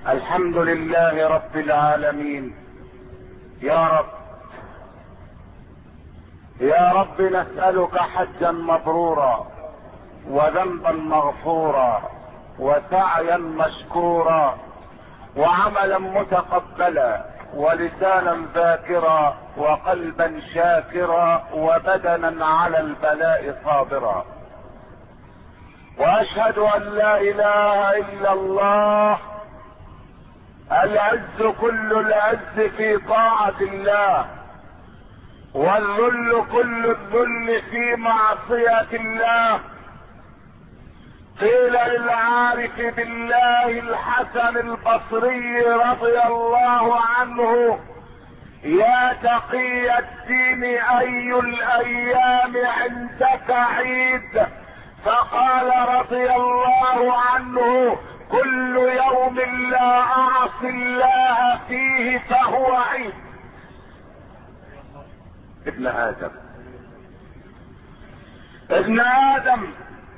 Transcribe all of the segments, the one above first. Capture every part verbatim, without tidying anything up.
الحمد لله رب العالمين. يا رب يا رب نسألك حجا مبرورا وذنبا مغفورا وسعيا مشكورا وعملا متقبلا ولسانا ذاكرا وقلبا شاكرا وبدنا على البلاء صابرا. واشهد ان لا اله الا الله العز كل العز في طاعة الله، والذل كل الذل في معصية الله. قيل للعارف بالله الحسن البصري رضي الله عنه: يا تقي الدين اي الايام عندك عيد؟ فقال رضي الله عنه: كل يوم لا اعصي الله فيه فهو عيد. ابن ادم ابن ادم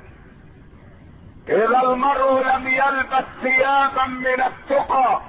اذا المرء لم يلبس ثيابا من التقى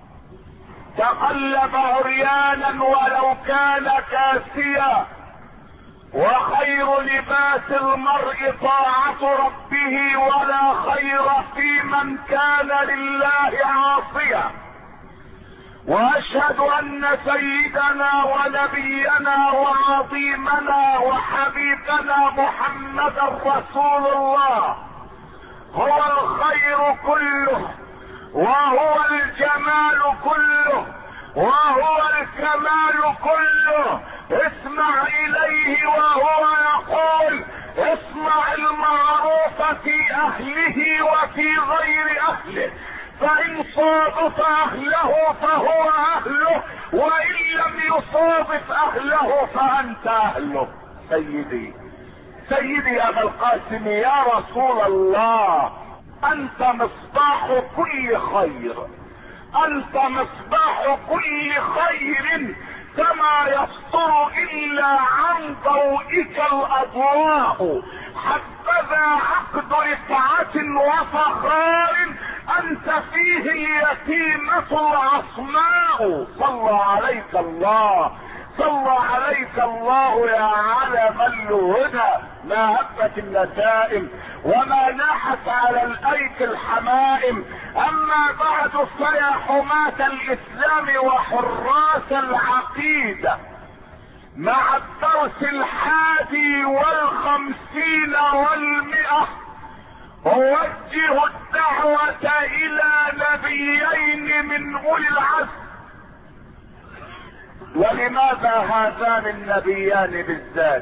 تقلب عريانا ولو كان كاسيا. وخير لباس المرء طاعة ربه، ولا خير في من كان لله عاصيا. واشهد ان سيدنا ونبينا وعظيمنا وحبيبنا محمدا رسول الله هو الخير كله، وهو الجمال كله، وهو الكمال كله. اسمع اليه وهو يقول: اصنع المعروف في اهله وفي غير اهله، فان صادف اهله فهو اهله، وان لم يصادف اهله فانت اهله. سيدي سيدي ابا القاسم يا رسول الله، انت مصباح كل خير، انت مصباح كل خير، كما يسطر الا عن ضوئك الاضواء. حبذا عقد رفعة وفخار انت فيه اليتيمة العصماء. صلى عليك الله، صلى عليك الله يا علم الهدى. ما هبت النسائم وما ناحت على الايك الحمائم. اما بعد فيا حماة الاسلام وحراس العقيدة، مع الدرس الحادي والخمسين والمئة اوجه الدعوة الى نبيين من اولي العزم. ولماذا هذان النبيان بالذات؟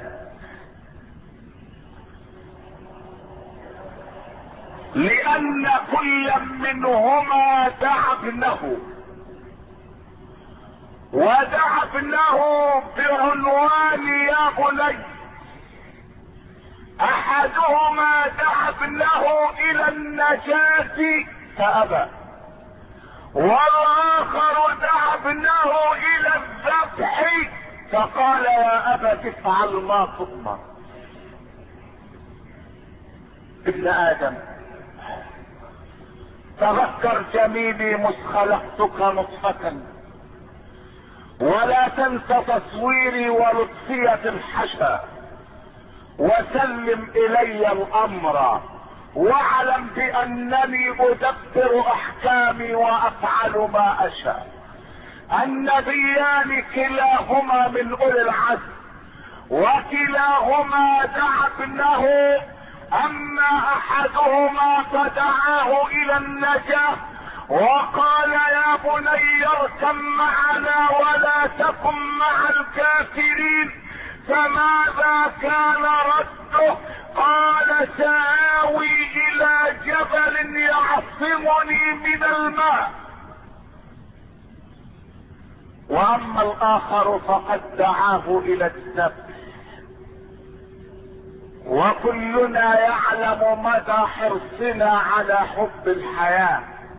لان كل منهما دعا ابنه، ودعا ابنه بعنوان يا بني. احدهما دعا ابنه الى النجاة فابى، والاخر دعا ابنه الى الذبح فقال: يا ابت افعل ما تؤمر. ابن ادم تذكر جميلي مذ خلقتك نطفة، ولا تنس تصويري ولطفية الحشا، وسلم الي الامر، واعلم بانني ادبر احكامي وافعل ما اشاء. النبيان كلاهما من اولي العزم، وكلاهما دعا ابنه. اما احدهما فدعاه الى النجاة وقال: يا بني اركب معنا ولا تكن مع الكافرين. فماذا كان رده؟ قال: سآوي الى جبل يعصمني من الماء. واما الاخر فقد دعاه الى الذبح. وكلنا يعلم مدى حرصنا على حب الحياة.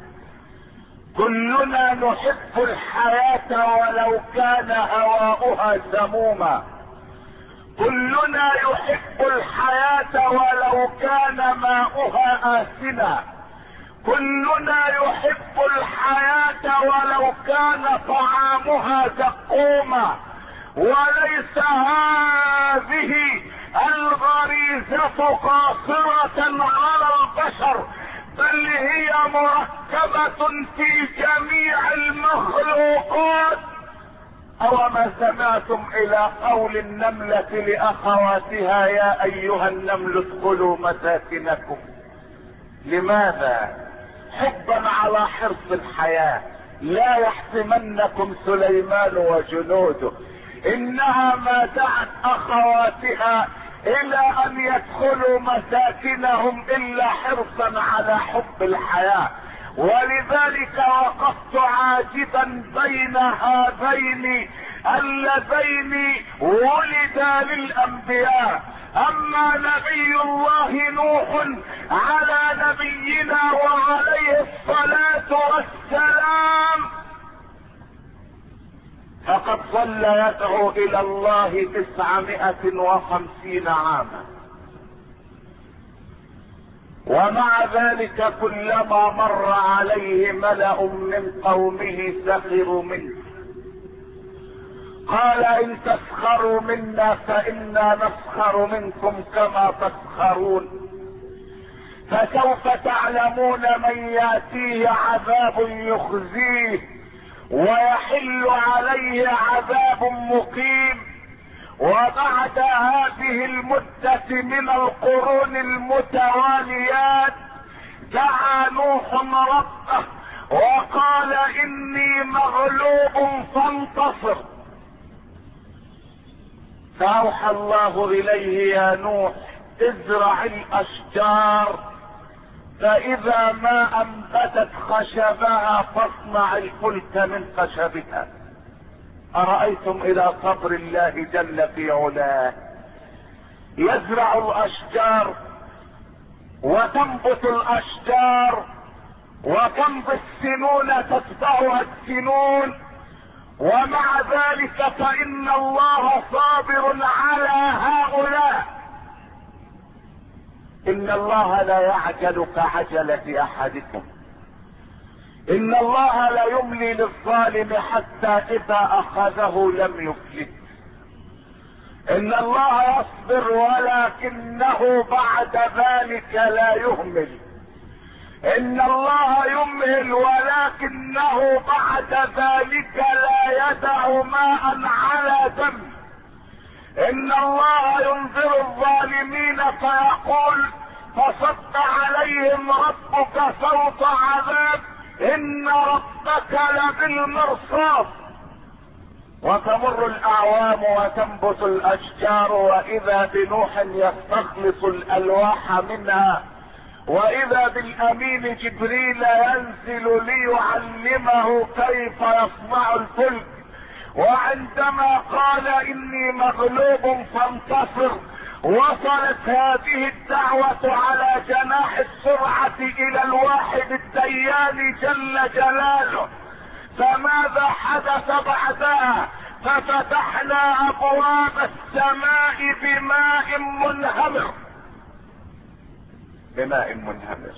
كلنا نحب الحياة ولو كان هواؤها سموما. كلنا يحب الحياة ولو كان ماؤها آسنا. كلنا يحب الحياة ولو كان طعامها زقوما، وليس هذه الغريزة قاصرة على البشر، بل هي مركبة في جميع المخلوقات. أوما سمعتم إلى قول النملة لأخواتها يا أيها النمل ادخلوا مساكنكم؟ لماذا؟ حبا على حرص الحياة. لا يحسمنكم سليمان وجنوده، انها ما دعت اخواتها الى ان يدخلوا مساكنهم الا حرصا على حب الحياة. ولذلك وقفت عاجبا بين هذين اللذين ولدا للانبياء. اما نبي الله نوح على نبينا وعليه الصلاة والسلام فقد ظل يدعو الى الله تسعمائة وخمسين عاما، ومع ذلك كلما مر عليه ملأ من قومه سخروا منه. قال ان تسخروا منا فانا نسخر منكم كما تسخرون، فسوف تعلمون من ياتيه عذاب يخزيه ويحل عليه عذاب مقيم. وبعد هذه المدة من القرون المتواليات دعا نوح ربه وقال اني مغلوب فانتصر، فاوحى الله اليه يا نوح ازرع الاشجار فاذا ما انبتت خشبها فاصنع الفلك من خشبها. ارايتم الى صبر الله جل في علاه، يزرع الاشجار وتنبت الاشجار وتمضي السنون تتبعها السنون، ومع ذلك فان الله صابر على هؤلاء. ان الله لا يعجل كعجلة احدكم، ان الله لا يملي للظالم حتى اذا اخذه لم يفلت. ان الله يصبر ولكنه بعد ذلك لا يهمل. ان الله يمهل ولكنه بعد ذلك لا يدع ماء على دم. ان الله ينذر الظالمين فيقول فصد عليهم ربك صوت عذاب ان ربك لبالمرصاد. وتمر الاعوام وتنبت الاشجار واذا بنوح يستخلص الالواح منها، واذا بالامين جبريل ينزل ليعلمه كيف يصنع الفلك. وعندما قال اني مغلوب فانتصر وصلت هذه الدعوة على جناح السرعة الى الواحد الديان جل جلاله. فماذا حدث بعدها؟ ففتحنا ابواب السماء بماء منهمر. بماء منهمر.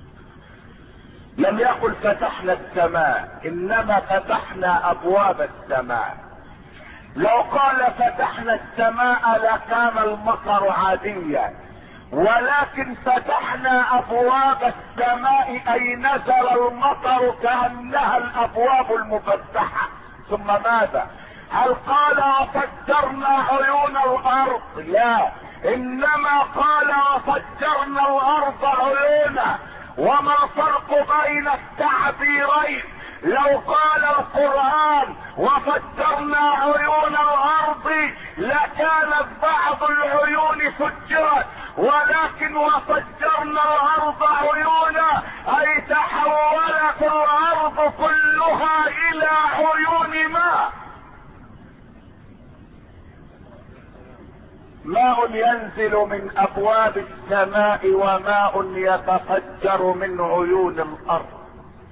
لم يقل فتحنا السماء، انما فتحنا ابواب السماء. لو قال فتحنا السماء لكان المطر عاديا، ولكن فتحنا ابواب السماء اي نزل المطر كانها الابواب المفتحة. ثم ماذا؟ هل قال وفجرنا عيون الارض؟ لا، انما قال وفجرنا الارض عيونا. وما الفرق بين التعبيرين؟ لو قال القرآن وفجرنا عيون الارض لكانت بعض العيون فجرت، ولكن وفجرنا الارض عيونا اي تحولت الارض كلها الى عيون ماء. ماء ينزل من ابواب السماء وماء يتفجر من عيون الارض.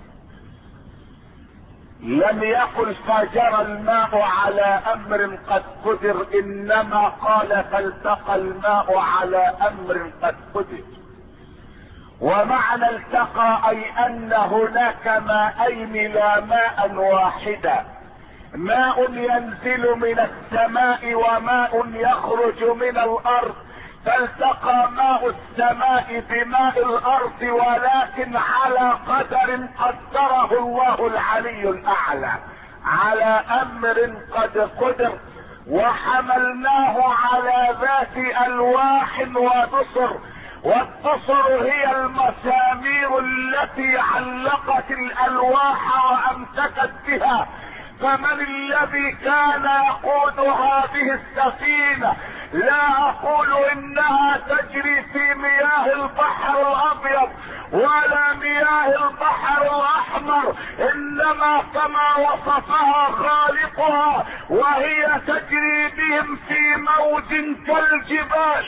لم يقل فجر الماء على امر قد قدر، انما قال فالتقى الماء على امر قد قدر. ومعنى التقى اي ان هناك ماءين لا ماء واحدا، ماء ينزل من السماء وماء يخرج من الارض، فالتقى ماء السماء بماء الارض، ولكن على قدر قدره الله العلي الاعلى، على امر قد قدر. وحملناه على ذات الواح ودسر، والدسر هي المسامير التي علقت الالواح وامسكت بها. فمن الذي كان يقود هذه السفينة؟ لا اقول انها تجري في مياه البحر الابيض ولا مياه البحر الاحمر، انما كما وصفها خالقها، وهي تجري بهم في موج كالجبال.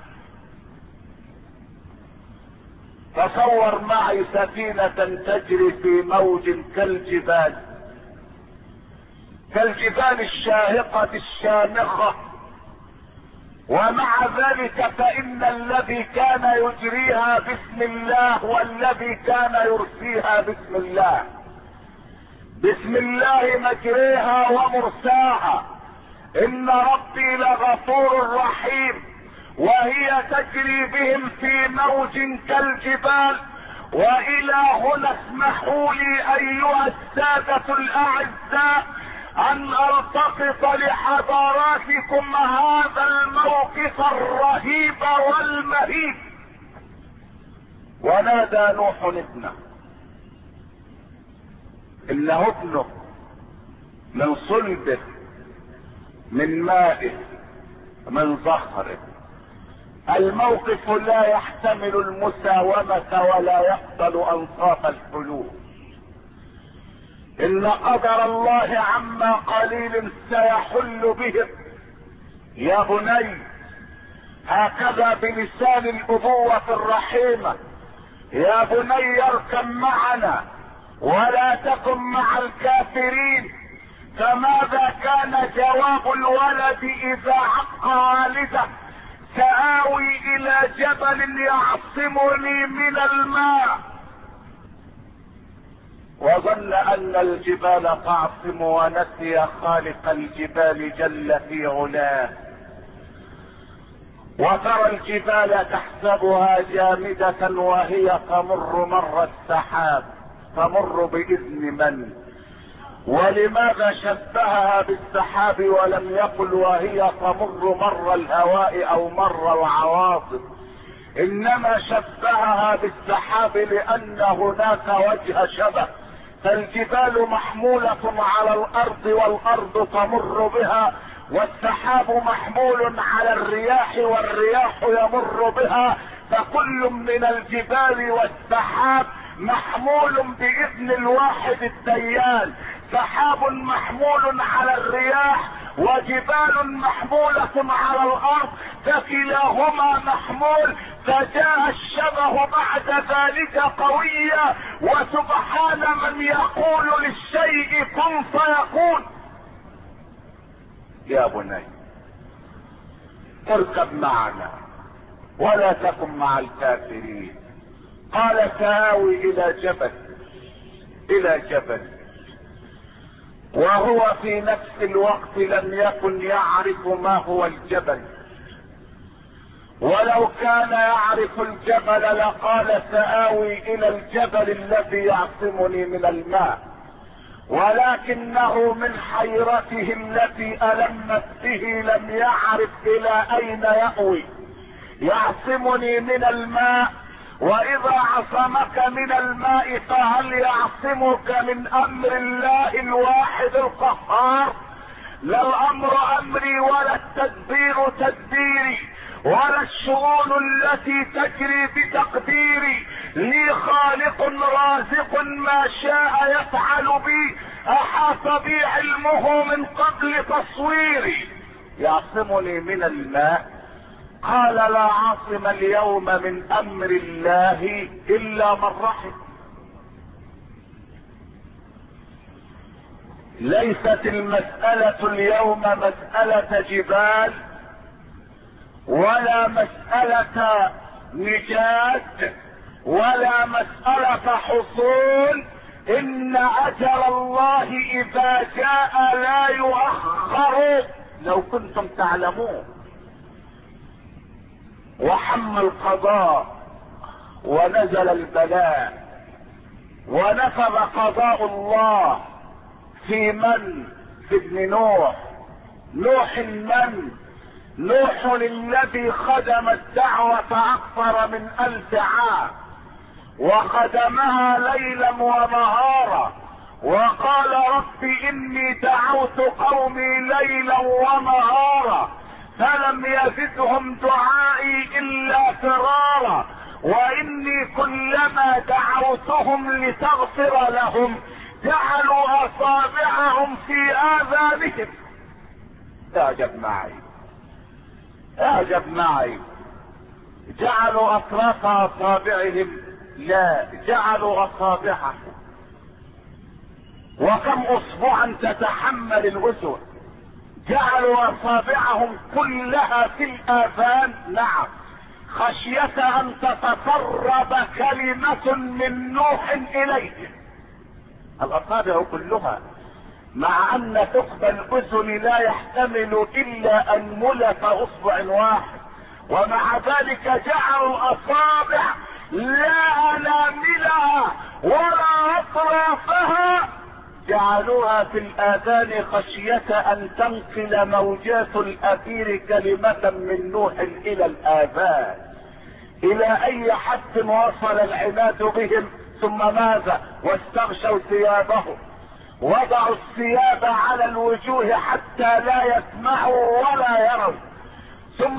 تصور معي سفينة تجري في موج كالجبال، كالجبال الشاهقة الشامخة، ومع ذلك فإن الذي كان يجريها باسم الله والذي كان يرسيها باسم الله. باسم الله مجريها ومرساها، إن ربي لغفور رحيم، وهي تجري بهم في موج كالجبال. وإلى هنا اسمحوا لي أيها السادة الأعزاء ان التقط لحضراتكم هذا الموقف الرهيب والمهيب. ونادى نوح ابنه، انه ابنه من صلبه، من مائه، من ظهره. الموقف لا يحتمل المساومة ولا يقبل انصاف الحلول. ان قدر الله عما قليل سيحل بهم. يا بني، هكذا بلسان الابوة الرحيمة، يا بني اركب معنا ولا تكن مع الكافرين. فماذا كان جواب الولد اذا عق والده؟ سآوي الى جبل يعصمني من الماء. وظن ان الجبال تعصم ونسي خالق الجبال جل في علاه. وترى الجبال تحسبها جامدة وهي تمر مر السحاب، تمر بإذن من؟ ولماذا شبهها بالسحاب ولم يقل وهي تمر مر الهواء او مر العواصف؟ انما شبهها بالسحاب لان هناك وجه شبه. فالجبال محمولة على الارض والارض تمر بها، والسحاب محمول على الرياح والرياح يمر بها. فكل من الجبال والسحاب محمول باذن الواحد الديان. سحاب محمول على الرياح وجبال محمولة على الارض، فكلاهما محمول. فجاء الشبه بعد ذلك قويا، وسبحان من يقول للشيء كن فيكون. يا بني اركب معنا ولا تكن مع الكافرين. قال سآوي الى جبل، الى جبل، وهو في نفس الوقت لم يكن يعرف ما هو الجبل. ولو كان يعرف الجبل لقال سآوي الى الجبل الذي يعصمني من الماء، ولكنه من حيرته التي ألمت به لم يعرف الى اين يأوي. يعصمني من الماء، واذا عصمك من الماء فهل يعصمك من امر الله الواحد القهار؟ لا الامر امري ولا التدبير تدبيري ولا الشؤون التي تجري بتقديري. لي خالق رازق ما شاء يفعل بي، احاط بي علمه من قبل تصويري. يعصمني من الماء. قال لا عاصم اليوم من امر الله الا من رحم. ليست المسألة اليوم مسألة جبال ولا مسألة نجاة، ولا مسألة حصول، ان اجل الله اذا جاء لا يؤخر. لو كنتم تعلمون. وحم القضاء ونزل البلاء ونفذ قضاء الله في من؟ في ابن نوح. نوح من؟ نوح الذي خدم الدعوة اكثر من الف عام، وخدمها ليلا ونهارا، وقال رب اني دعوت قومي ليلا ونهارا فلم يزدهم دعائي الا فرارا، واني كلما دعوتهم لتغفر لهم جعلوا اصابعهم في اذانهم. اعجب معي اعجب معي، جعلوا اطراف اصابعهم، لا، جعلوا اصابعهم. وكم اصبعا تتحمل الاذن؟ جعلوا اصابعهم كلها في الاذان، نعم، خشية ان تتسرب كلمة من نوح اليه. الاصابع كلها، مع ان ثقب الاذن لا يحتمل الا انملة اصبع واحد، ومع ذلك جعلوا الاصابع لا اناملها ولا اطرافها، جعلوها في الاذان خشية ان تنقل موجات الاثير كلمة من نوح الى الاذان. الى اي حد وصل العناد بهم؟ ثم ماذا؟ واستغشوا ثيابهم، وضعوا الثياب على الوجوه حتى لا يسمعوا ولا يروا، ثم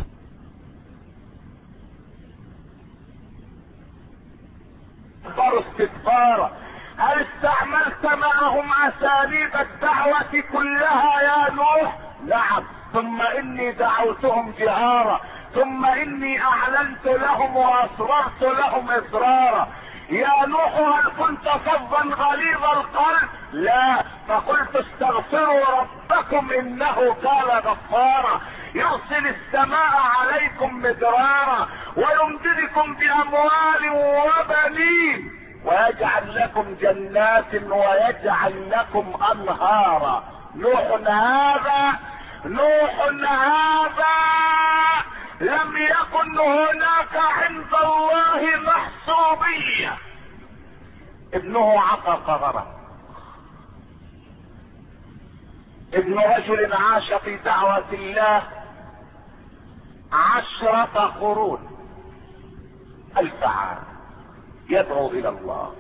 استكبروا استكبارا. هل استعملت معهم اساليب الدعوة كلها يا نوح؟ نعم. ثم اني دعوتهم جهارا، ثم اني اعلنت لهم واسررت لهم اسرارا. يا نوح هل كنت فظا غليظ القلب؟ لا، فقلت استغفروا ربكم انه كان غفارا يرسل السماء عليكم مدرارا ويمددكم باموال وبنين ويجعل لكم جنات ويجعل لكم انهارا. نوح هذا نوح هذا لم يكن هناك عند الله محسوبية. ابنه عقق غرق، ابن رجل عاش في دعوة الله عشرة قرون، ألف عام يدعو إلى الله.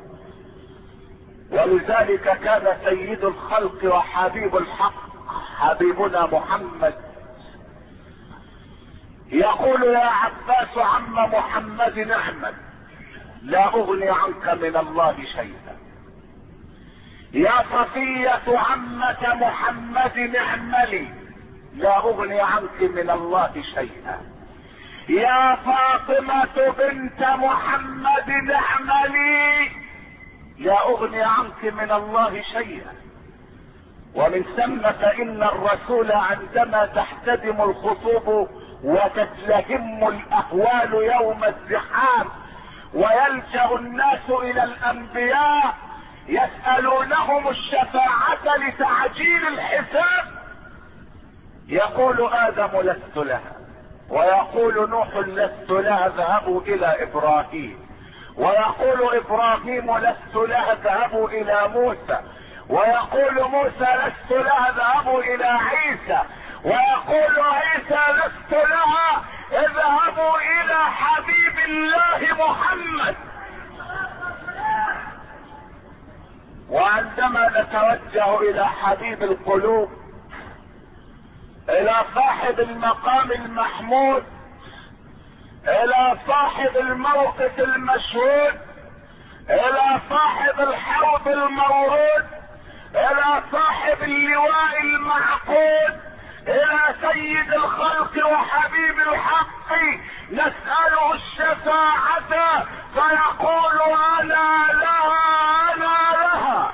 ولذلك كان سيد الخلق وحبيب الحق حبيبنا محمد يقول يا عباس عم محمد اعمل لا اغني عنك من الله شيئا. يا صفية عمة محمد اعملي لا اغني عنك من الله شيئا. يا فاطمة بنت محمد اعملي لا اغني عنك من الله شيئا. ومن ثم فان الرسول عندما تحتدم الخطوب وتتلهم الاهوال يوم الزحام ويلجأ الناس الى الانبياء يسألونهم الشفاعة لتعجيل الحساب، يقول ادم لست لها، ويقول نوح لست لها اذهبوا الى ابراهيم، ويقول ابراهيم لست لها اذهبوا الى موسى، ويقول موسى لست لها اذهبوا الى عيسى، ويقول عيسى لست لها اذهبوا الى حبيب الله محمد. وعندما نتوجه الى حبيب القلوب، الى صاحب المقام المحمود، الى صاحب الموقف المشهود، الى صاحب الحوض المورود، الى صاحب اللواء المعقود، الى سيد الخلق وحبيب الحق نسأله الشفاعة فيقول انا لها انا لها.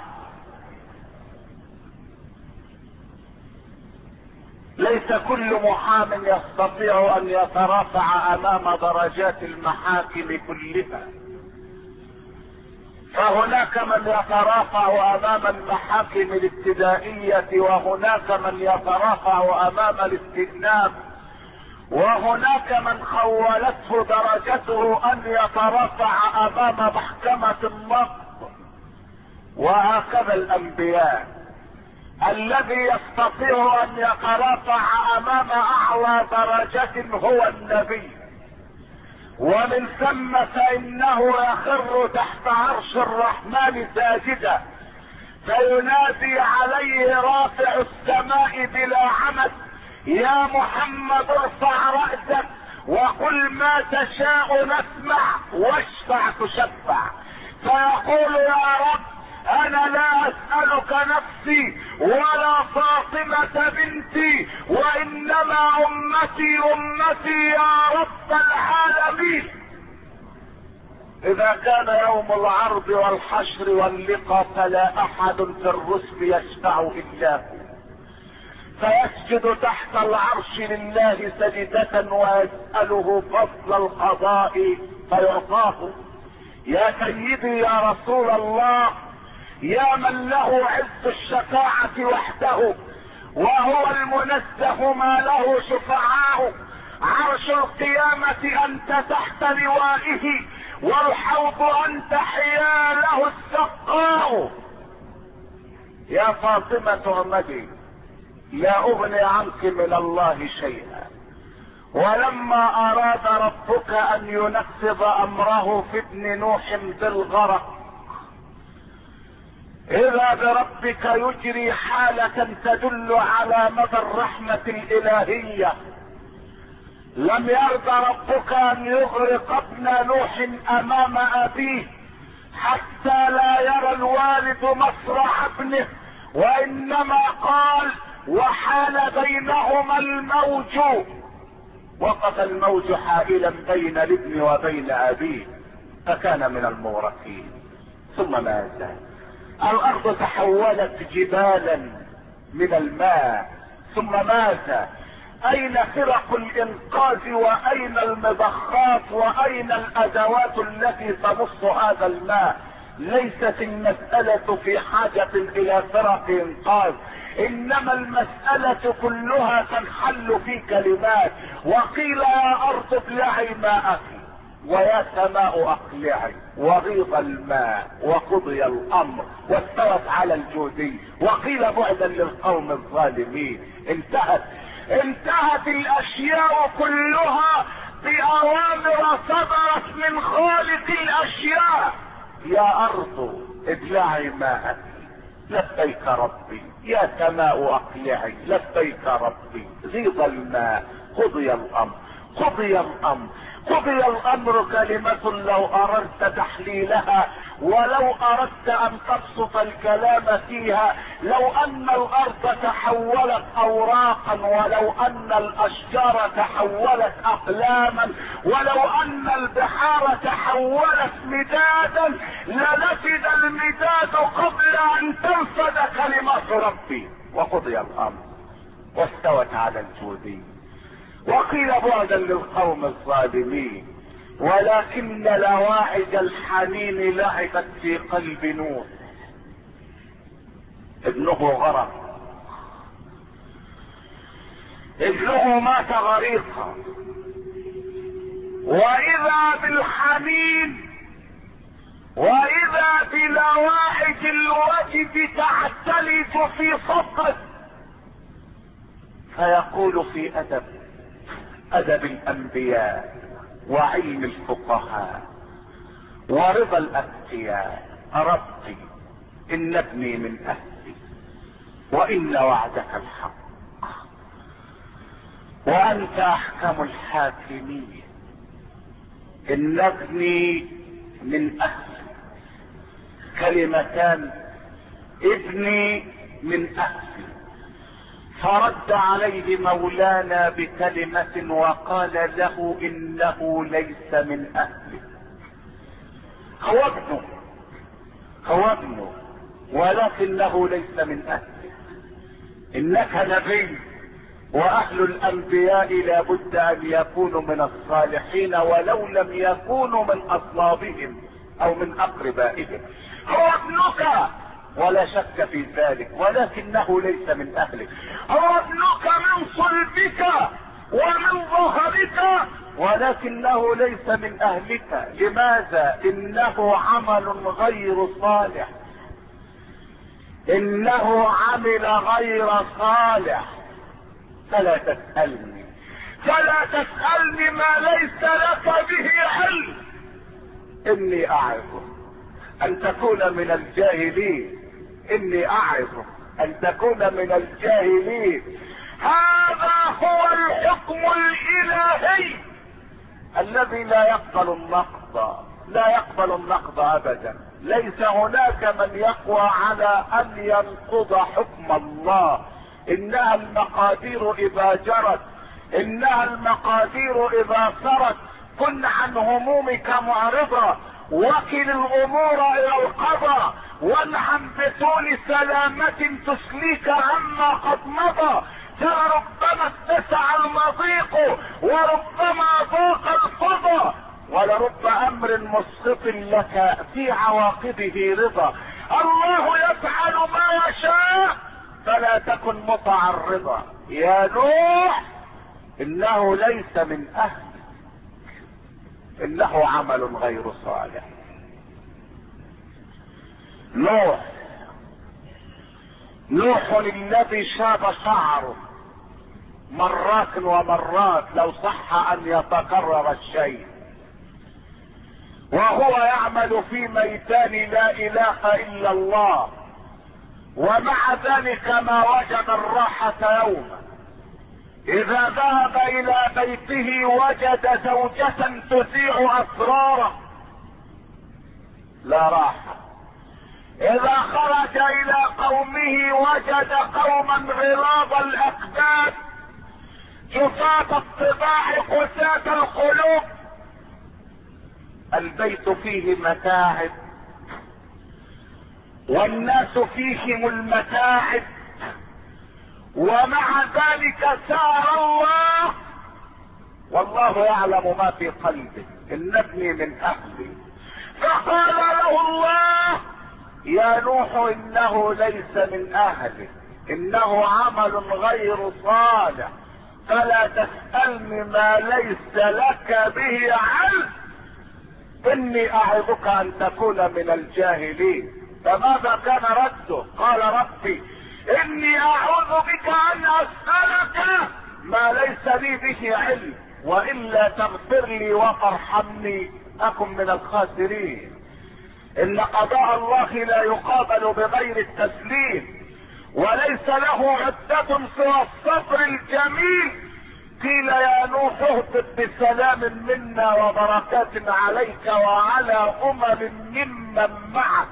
ليس كل محام يستطيع ان يترافع امام درجات المحاكم كلها، فهناك من يترافع امام المحاكم الابتدائية، وهناك من يترافع امام الاستئناف، وهناك من خولته درجته ان يترافع امام محكمة النقض. وهكذا الانبياء، الذي يستطيع ان يترافع امام اعلى درجة هو النبي، ومن ثم فانه يخر تحت عرش الرحمن ساجدا، فينادي عليه رافع السماء بلا عمد: يا محمد ارفع رأسك وقل ما تشاء نسمع واشفع تشفع. فيقول: يا رب انا لا اسألك نفسي ولا فاطمة بنتي، وانما امتي امتي يا رب العالمين. اذا كان يوم العرض والحشر واللقاء فلا احد في الرسل يشفع الا هو، فيسجد تحت العرش لله سجدة ويسأله فضل القضاء فيعطاه. يا سيدي يا رسول الله، يا من له عز الشفاعة وحده، وهو المنزه ما له شفعاء، عرش القيامة انت تحت لوائه، والحوض انت حياله السقاء. يا فاطمة امتي، لا اغني عنك من الله شيئا. ولما اراد ربك ان ينفذ امره في ابن نوح بالغرق، اذا بربك يجري حالة تدل على مدى الرحمة الالهية. لم يرضى ربك ان يغرق ابن نوح امام ابيه حتى لا يرى الوالد مصرع ابنه، وانما قال: وحال بينهما الموج. وقف الموج حائلا بين الابن وبين ابيه، فكان من المغرقين. ثم ماذا؟ الارض تحولت جبالا من الماء. ثم ماذا؟ اين فرق الانقاذ، واين المضخات، واين الادوات التي تمص هذا الماء؟ ليست المسألة في حاجة الى فرق انقاذ، انما المسألة كلها تنحل في كلمات. وقيل: يا ارض ابلعي ماءك، ويا سماء اقلعي، وغيض الماء، وقضي الامر، واستوت على الجودي. وقيل: بعدا للقوم الظالمين. انتهت انتهت الاشياء كلها باوامر صدرت من خالق الاشياء. يا ارض ابلعي ماءك، لبيك ربي. يا سماء اقلعي، لبيك ربي. غيض الماء، قضي الامر. قضي الامر قضي الامر كلمة لو اردت تحليلها، ولو اردت ان تبسط الكلام فيها، لو ان الارض تحولت اوراقا، ولو ان الاشجار تحولت اقلاما، ولو ان البحار تحولت مدادا، لنفد المداد قبل ان تنفد كلمة ربي. وقضي الامر واستوت على الجودي. وقيل: بعدا للقوم الظالمين. ولكن لواعج الحنين لعبت في قلب نوح. ابنه غرق، ابنه مات غريقا، واذا بالحنين، واذا بلواعج الوجد تعتلج في صدره، فيقول في ادب ادب الانبياء وعلم الفقهاء ورضا الاتقياء: ربي ان ابني من اهلي، وان وعدك الحق، وانت احكم الحاكمين. ان ابني من اهلي، كلمتان: ابني من اهلي. فرد عليه مولانا بكلمة وقال له: انه ليس من اهلك. هو ابنه هو ابنه ولكنه ليس من اهلك. انك نبي، واهل الانبياء لابد ان يكونوا من الصالحين ولو لم يكونوا من اصلابهم. او من اقربائهم. هو ابنك ولا شك في ذلك، ولكنه ليس من اهلك. هو ابنك من صلبك ومن ظهرك، ولكنه ليس من اهلك. لماذا؟ انه عمل غير صالح، انه عمل غير صالح. فلا تسألني فلا تسألني ما ليس لك به علم، اني اعظك ان تكون من الجاهلين، اني اعظك ان تكون من الجاهلين. هذا هو الحكم الالهي الذي لا يقبل النقض، لا يقبل النقض ابدا. ليس هناك من يقوى على ان ينقض حكم الله. انها المقادير اذا جرت، انها المقادير اذا سرت. كن عن همومك معرضة، وكل الامور الى القضاء، وانعم بطول سلامة تسليك عما قد مضى. فربما اتسع المضيق وربما ضاق الفضا، ولرب امر مسقط لك في عواقبه رضا. الله يفعل ما يشاء فلا تكن متعرضا. يا نوح انه ليس من اهلك، انه عمل غير صالح. نوح نوح الذي شاب شعره مرات ومرات لو صح ان يتكرر الشيء، وهو يعمل في ميدان لا اله الا الله، ومع ذلك ما وجد الراحة يوما. اذا ذهب الى بيته وجد زوجة تذيع اسراره، لا راحة. اذا خرج الى قومه وجد قوما غلاظ الاكباد، جفاة الطباع، قساة القلوب. البيت فيه متاعب والناس فيهم المتاعب، ومع ذلك سار الله، والله يعلم ما في قلبه، ان ابني من اهلي. فقال له الله: يا نوح انه ليس من اهلك، انه عمل غير صالح، فلا تسألني ما ليس لك به علم، اني اعظك ان تكون من الجاهلين. فماذا كان رده؟ قال: ربي اني اعوذ بك ان اسألك ما ليس لي به علم، والا تغفر لي وترحمني اكن من الخاسرين. ان قضاء الله لا يقابل بغير التسليم، وليس له عدة سوى الصبر الجميل. قيل: يا نوح اهبط بسلام منا وبركات عليك وعلى امم ممن معك،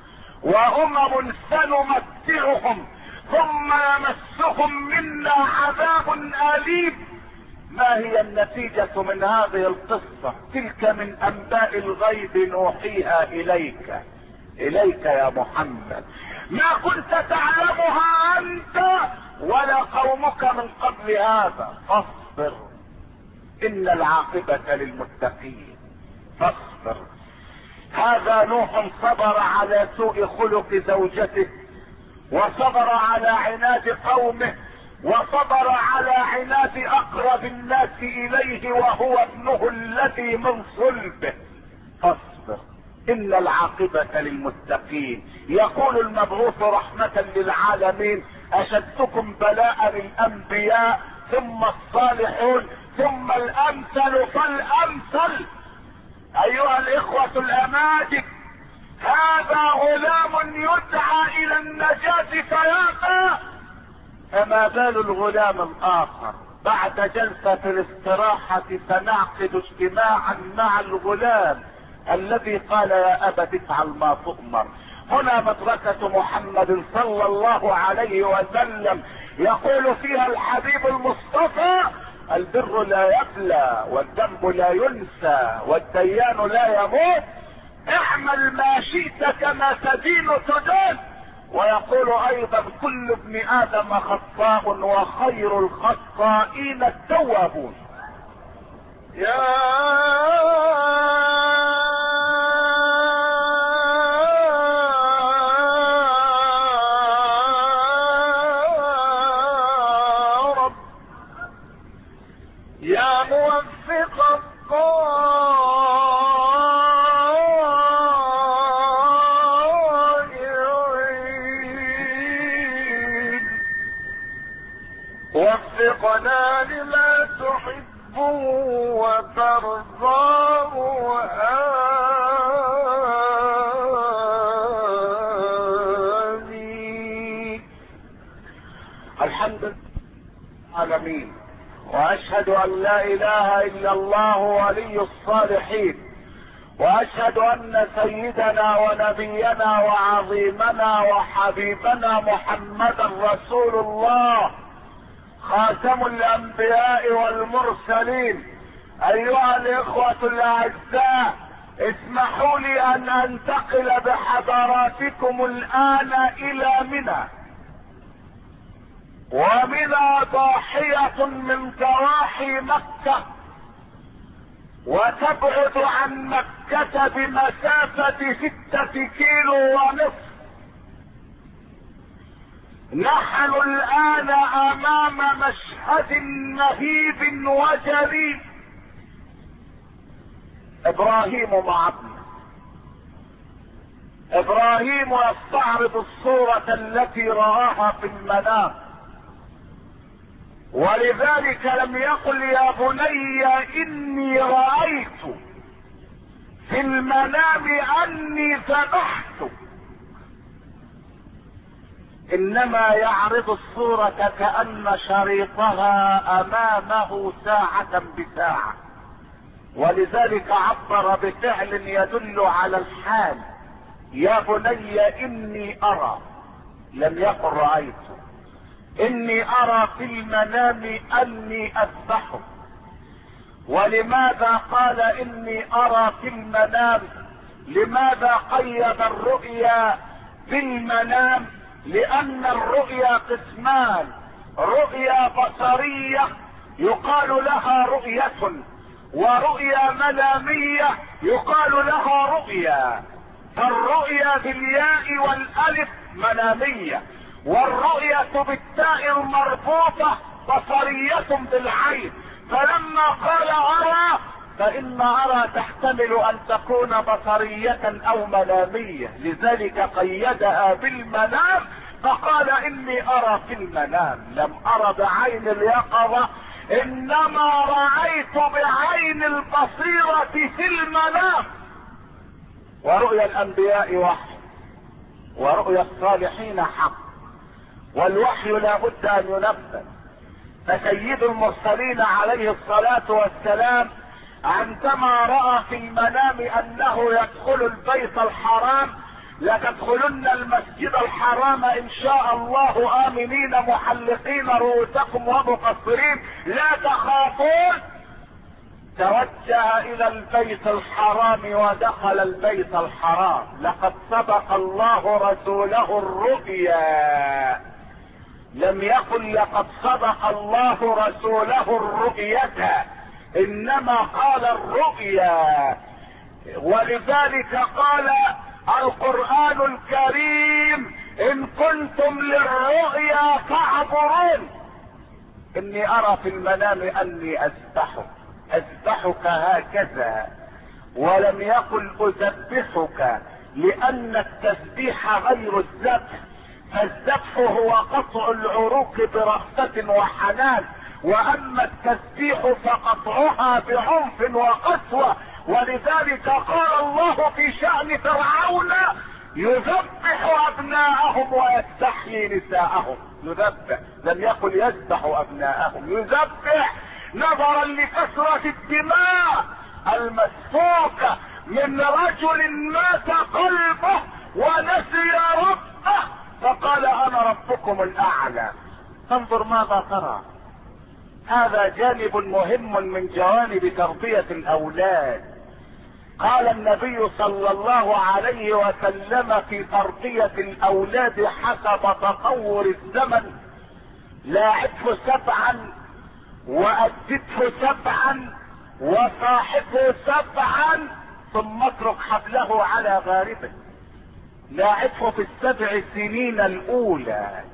وامم سنمتعهم ثم يمسهم منا عذاب اليم. ما هي النتيجة من هذه القصة؟ تلك من انباء الغيب نوحيها اليك اليك يا محمد، ما كنت تعلمها انت ولا قومك من قبل هذا. فاصبر ان العاقبة للمتقين. فاصبر. هذا نوح صبر على سوء خلق زوجته، وصبر على عناد قومه، وصبر على عناد اقرب الناس اليه وهو ابنه الذي من صلبه. فاصبر ان العاقبة للمتقين. يقول المبعوث رحمة للعالمين: اشدكم بلاء الانبياء ثم الصالحون ثم الامثل فالامثل. ايها الاخوة الاماجد، هذا غلام يدعى الى النجاة فيأبى، فما بال الغلام الاخر؟ بعد جلسة الاستراحة سنعقد اجتماعا مع الغلام الذي قال: يا ابت افعل ما تؤمر. هنا مدرسة محمد صلى الله عليه وسلم يقول فيها الحبيب المصطفى: البر لا يبلى، والذنب لا ينسى، والديان لا يموت، اعمل ما شئت كما تدين تدان. ويقول ايضا: كل ابن ادم خطاء وخير الخطائين التوابون. يا وفقنا لما تحب وترضاه آمين. الحمد لله العالمين، واشهد ان لا اله الا الله ولي الصالحين، واشهد ان سيدنا ونبينا وعظيمنا وحبيبنا محمدا رسول الله خاتم الانبياء والمرسلين. ايها الاخوة الاعزاء، اسمحوا لي ان انتقل بحضراتكم الان الى منى، ومنى ضاحية من ضواحي مكة، وتبعد عن مكة بمسافة ستة كيلو ونصف. نحن الآن أمام مشهد نهيب وجليل. إبراهيم مع ابنه. إبراهيم يستعرض الصورة التي رآها في المنام، ولذلك لم يقل يا بني إني رأيت في المنام أني ذبحت، إنما يعرض الصورة كأن شريطها أمامه ساعة بساعة، ولذلك عبر بفعل يدل على الحال. يا بني إني أرى، لم يقل رأيت. إني أرى في المنام أني أذبحك. ولماذا قال إني أرى في المنام؟ لماذا قيد الرؤيا بالمنام؟ لأن الرؤيا قسمان: رؤيا بصرية يقال لها رؤية، ورؤيا منامية يقال لها رؤيا. فالرؤيا بالياء والألف منامية، والرؤية بالتاء المربوطة بصرية بالعين. فلما قال أرى، فإن أرى تحتمل أن تكون بصرية أو منامية، لذلك قيدها بالمنام فقال إني أرى في المنام. لم أرى بعين اليقظة، إنما رأيت بعين البصيرة في المنام. ورؤيا الأنبياء وحي، ورؤيا الصالحين حق، والوحي لا بد أن ينفذ. فسيد المرسلين عليه الصلاة والسلام عندما رأى في المنام أنه يدخل البيت الحرام: لتدخلن المسجد الحرام إن شاء الله آمنين محلقين رؤوسكم ومقصرين لا تخافون، توجه إلى البيت الحرام ودخل البيت الحرام. لقد صدق الله رسوله الرؤيا، لم يقل لقد صدق الله رسوله الرؤية، انما قال الرؤيا. ولذلك قال القرآن الكريم: ان كنتم للرؤيا فاعبرون. اني ارى في المنام اني اذبحك، اذبحك هكذا، ولم يقل اذبحك، لان التذبيح غير الذبح. فالذبح هو قطع العروق برأفة وحنان، واما التسبيح فقطعها بعنف وقسوة. ولذلك قال الله في شأن فرعون: يذبح ابناءهم ويستحيي نساءهم. يذبح، لم يقل يذبح ابناءهم، يذبح، نظرا لكثرة الدماء المسفوكة من رجل مات قلبه ونسي ربه فقال انا ربكم الاعلى. فانظر ماذا ترى. هذا جانب مهم من جوانب تربية الاولاد. قال النبي صلى الله عليه وسلم في تربية الاولاد حسب تطور الزمن: لاعبه سبعا، وأدته سبعا، وصاحبه سبعا، ثم اترك حبله على غاربه. لاعبه في السبع سنين الاولى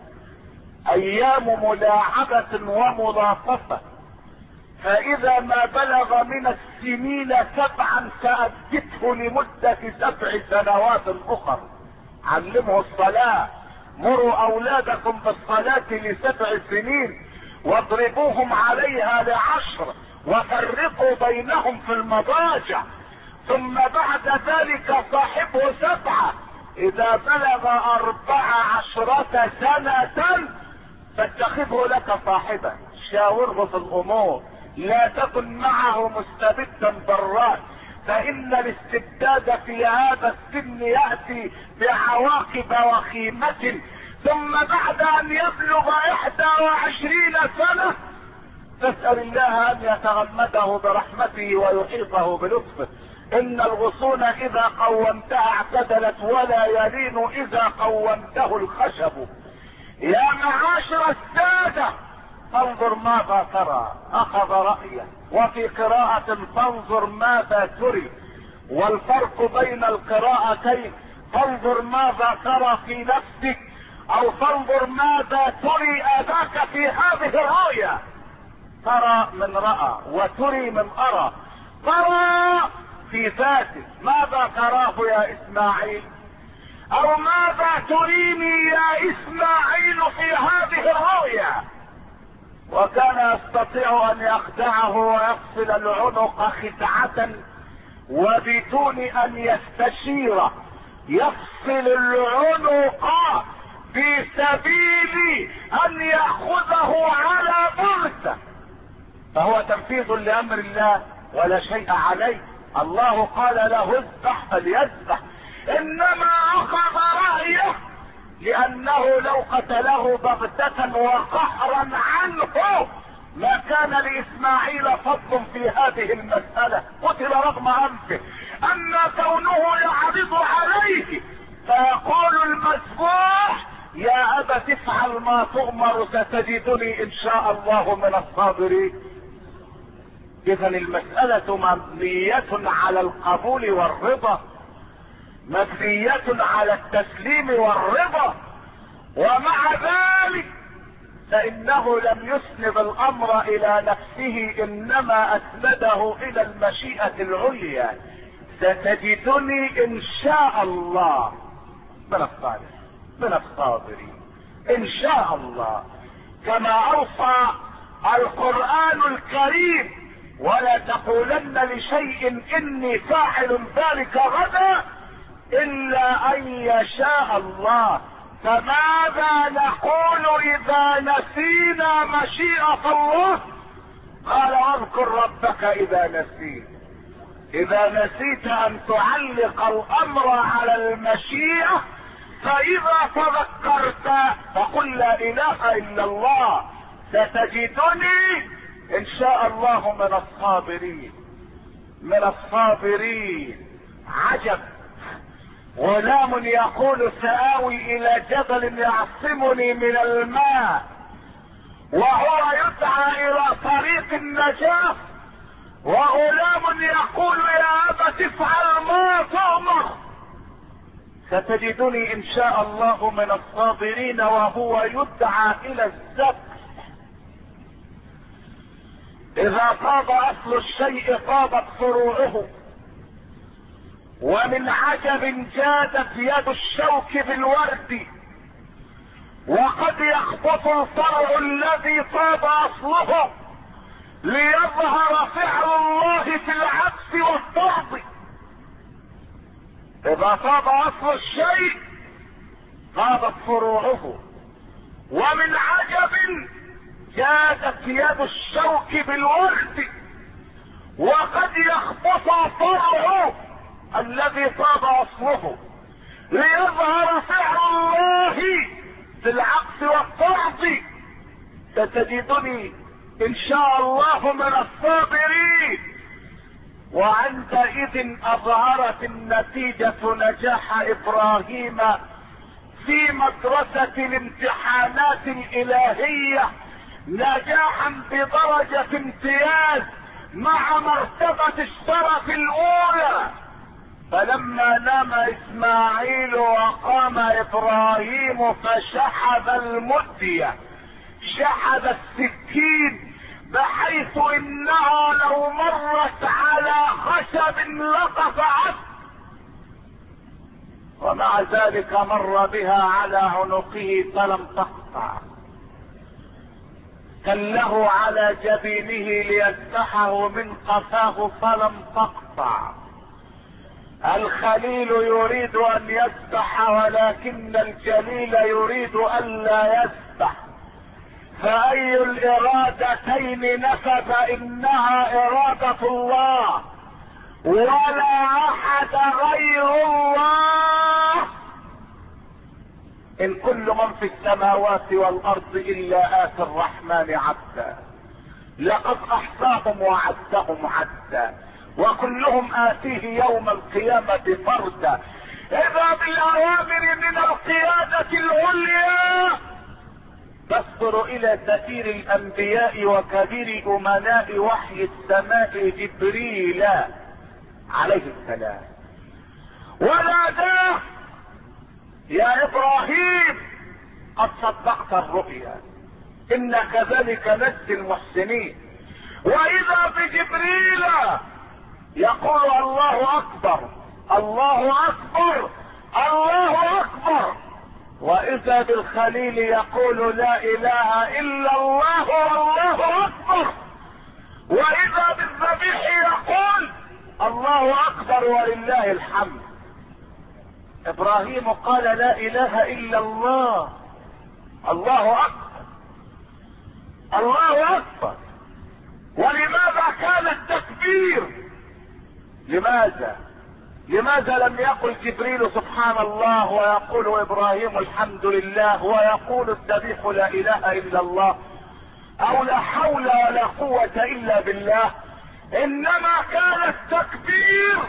ايام ملاعبة وملاطفة، فاذا ما بلغ من السنين سبعا فأدته لمدة سبع سنوات اخر. علمه الصلاة، مروا اولادكم بالصلاة لسبع سنين، واضربوهم عليها لعشر وفرقوا بينهم في المضاجع. ثم بعد ذلك صاحبه سبعة، اذا بلغ اربع عشرة سنة فاتخذه لك صاحبا، شاوره في الامور، لا تكن معه مستبدا ضراء، فان الاستبداد في هذا السن يأتي بعواقب وخيمة. ثم بعد ان يبلغ احدى وعشرين سنة تسأل الله ان يتغمده برحمته ويحيطه بلطفه. ان الغصون اذا قومتها اعتدلت ولا يلين اذا قومته الخشب. يا معاشر السادة فانظر ماذا ترى، اخذ رأيه. وفي قراءة فانظر ماذا تري، والفرق بين القراءتين فانظر ماذا ترى في نفسك او فانظر ماذا تري اباك في هذه الرؤيا. ترى من رأى وتري من ارى. ترى في ذاتك، ماذا تراه يا اسماعيل، او ماذا تريني يا اسماعيل في هذه الرؤيا. وكان يستطيع ان يخدعه ويفصل العنق خدعة وبدون ان يستشير، يفصل العنق في سبيل ان ياخذه على بغتة، فهو تنفيذ لامر الله ولا شيء عليه. الله قال له اذبح فليذبح، انما اخذ رأيه لانه لو قتله بغتة وقهرا عنه ما كان لاسماعيل فضل في هذه المسألة، قتل رغم انفه. اما كونه يعرض عليه فيقول المذبوح يا ابت افعل ما تؤمر ستجدني ان شاء الله من الصابرين. اذا المسألة مبنية على القبول والرضا، مبنية على التسليم والرضا. ومع ذلك فانه لم يسند الامر الى نفسه، انما اسنده الى المشيئة العليا. ستجدني ان شاء الله من الصالح من الصابرين ان شاء الله، كما اوصى القرآن الكريم ولا تقولن لشيء اني فاعل ذلك غدا الا ان يشاء الله. فماذا نقول اذا نسينا مشيئة الله؟ قال واذكر ربك اذا نسيت. اذا نسيت ان تعلق الامر على المشيئة فاذا تذكرت فقل لا اله الا الله ستجدني ان شاء الله من الصابرين من الصابرين. عجب، غلام يقول سآوي الى جبل يعصمني من الماء وهو يدعى الى طريق النجاة، وغلام يقول يا ابت افعل ما تؤمر ستجدني ان شاء الله من الصابرين، وهو يدعى الى الذبح. اذا طاب اصل الشيء طابت فروعه، ومن عجب جادت يد الشوك بالورد، وقد يخبط الفرع الذي طاب اصله ليظهر فعل الله في العكس والضغط. اذا طاب اصل الشيء طابت فروعه، ومن عجب جادت يد الشوك بالورد، وقد يخبط الفرع الذي طاب اصله ليظهر فعل الله في العكس والطرد. ستجدني ان شاء الله من الصابرين. وعندئذ اظهرت النتيجة نجاح ابراهيم في مدرسة الامتحانات الالهية، نجاحا بدرجة امتياز مع مرتبة الشرف الاولى. فلما نام اسماعيل وقام ابراهيم فشحذ المدية، شحذ السكين، بحيث انها لو مرت على خشب لقطعت، ومع ذلك مر بها على عنقه فلم تقطع. كله على جبينه ليذبحه من قفاه فلم تقطع. الخليل يريد ان يذبح ولكن الجليل يريد ان لا يذبح، فاي الارادتين نفذ؟ انها اراده الله ولا احد غير الله. ان كل من في السماوات والارض الا اتي الرحمن عبدا، لقد احصاهم وعدهم عدا، وكلهم اتيه يوم القيامة فردا. اذا بالاوامر من القيادة العليا تصدر الى سفير الانبياء وكبير امناء وحي السماء جبريل عليه السلام، وناداه: يا ابراهيم قد صدقت الرؤيا، ان كذلك نجزي المحسنين. واذا بجبريل يقول: الله اكبر الله اكبر الله اكبر. واذا بالخليل يقول: لا اله الا الله والله اكبر. واذا بالذبيح يقول: الله اكبر ولله الحمد. ابراهيم قال: لا اله الا الله، الله اكبر الله اكبر. ولماذا كان التكبير؟ لماذا لماذا لم يقل جبريل سبحان الله ويقول ابراهيم الحمد لله ويقول الذبيح لا اله الا الله او لا حول ولا قوة الا بالله؟ انما كان التكبير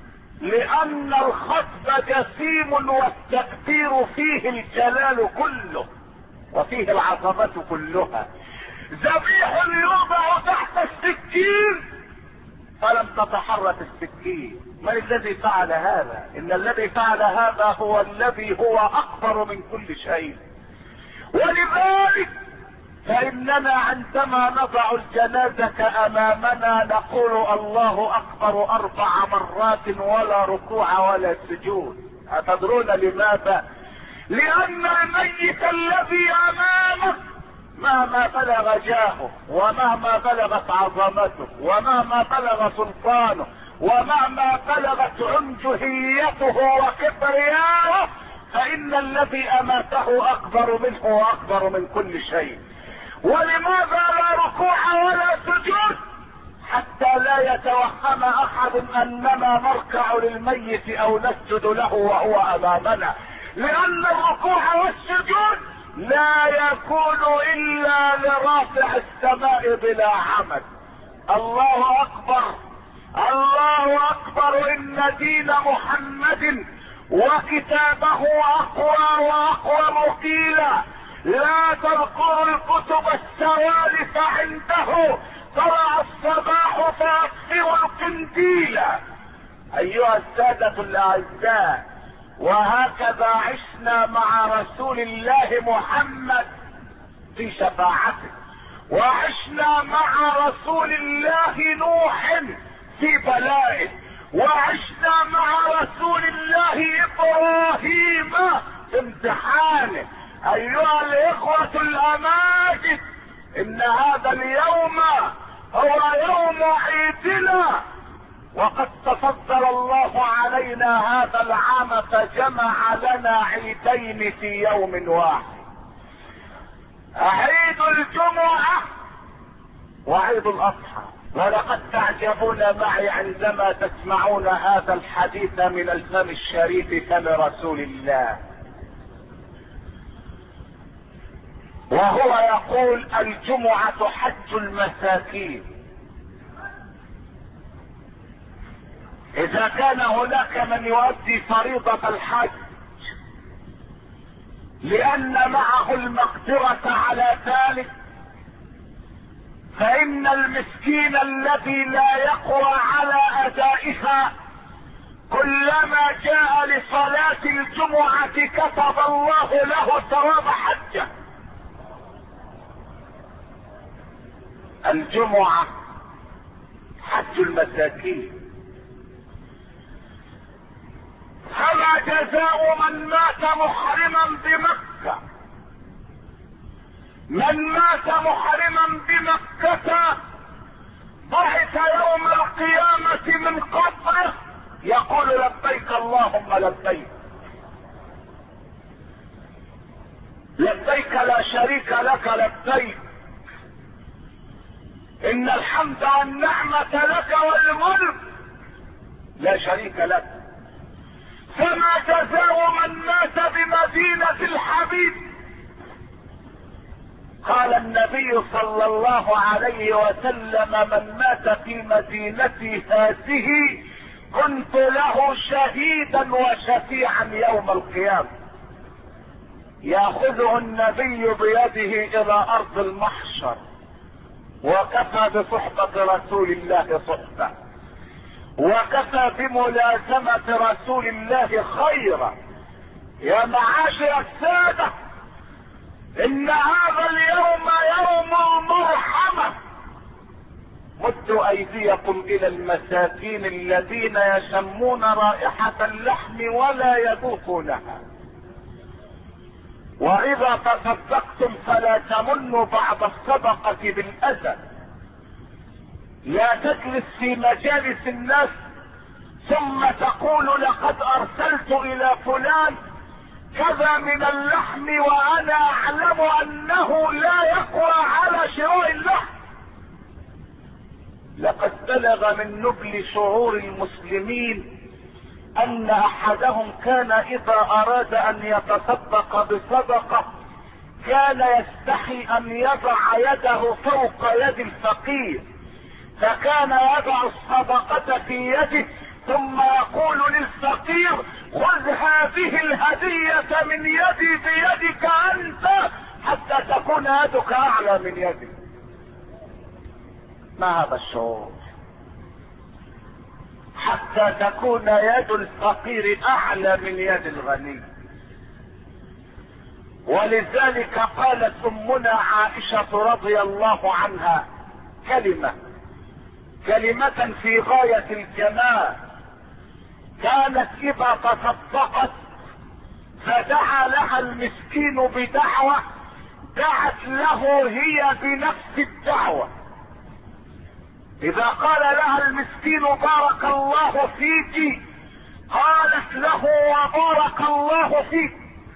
لان الخطب جسيم والتكبير فيه الجلال كله وفيه العظمة كلها. ذبيح يوضع تحت السكين فلم تتحرك السكين. من الذي فعل هذا؟ ان الذي فعل هذا هو الذي هو اكبر من كل شيء. ولذلك فاننا عندما نضع الجنازة امامنا نقول الله اكبر اربع مرات ولا ركوع ولا سجود. أتدرون لماذا؟ لان الميت الذي امامك مهما بلغ جاهه ومهما بلغت عظمته ومهما بلغ سلطانه ومهما بلغت عنجهيته وكبرياءه فان الذي اماته اكبر منه واكبر من كل شيء. ولماذا لا ركوع ولا سجود؟ حتى لا يتوهم احد اننا نركع للميت او نسجد له وهو امامنا، لان الركوع والسجود لا يكون الا لرافع السماء بلا عمد. الله اكبر الله اكبر. ان دين محمد وكتابه اقوى واقوى قيلا. لا تذكر الكتب السوالف عنده طلع الصباح فاطفئ القنديل. ايها السادة الاعزاء، وهكذا عشنا مع رسول الله محمد في شفاعته، وعشنا مع رسول الله نوح في بلائه، وعشنا مع رسول الله ابراهيم في امتحانه. ايها الاخوة الاماجد، ان هذا اليوم هو يوم عيدنا، وقد تفضل الله علينا هذا العام فجمع لنا عيدين في يوم واحد: عيد الجمعة وعيد الاضحى. ولقد تعجبون معي عندما تسمعون هذا الحديث من الفم الشريف فم رسول الله، وهو يقول: الجمعة حج المساكين. اذا كان هناك من يؤدي فريضة الحج لان معه المقدرة على ذلك، فان المسكين الذي لا يقوى على ادائها كلما جاء لصلاة الجمعة كتب الله له ثواب حجه. الجمعة حج المساكين. فما جزاء من مات محرما بمكة من مات محرما بمكة بعث يوم القيامة من قبره يقول لبيك اللهم لبيك، لبيك لا شريك لك لبيك، ان الحمد والنعمة لك والملك لا شريك لك. فما جزاء من مات بمدينة الحبيب؟ قال النبي صلى الله عليه وسلم من مات في مدينتي هذه كنت له شهيدا وشفيعا يوم القيامة. ياخذه النبي بيده الى ارض المحشر، وكفى بصحبة رسول الله صحبة، وكفى بملازمة رسول الله خيرا. يا معاشر السادة، ان هذا اليوم يوم المرحمة. مدوا ايديكم الى المساكين الذين يشمون رائحة اللحم ولا يذوقونها. واذا تصدقتم فلا تمنوا بعد الصدقة بالاذى. لا تجلس في مجالس الناس ثم تقول لقد ارسلت الى فلان كذا من اللحم وانا اعلم انه لا يقوى على شراء اللحم. لقد بلغ من نبل شعور المسلمين ان احدهم كان اذا اراد ان يتصدق بصدقة كان يستحي ان يضع يده فوق يد الفقير، فكان يضع الصدقة في يده ثم يقول للفقير خذ هذه الهدية من يدي بيدك انت حتى تكون يدك اعلى من يدي. ما هذا الشعور؟ حتى تكون يد الفقير اعلى من يد الغني. ولذلك قالت امنا عائشة رضي الله عنها كلمة كلمة في غاية الجمال. كانت اذا تصدقت فدعا لها المسكين بدعوة دعت له هي بنفس الدعوة. اذا قال لها المسكين بارك الله فيك قالت له وبارك الله فيك.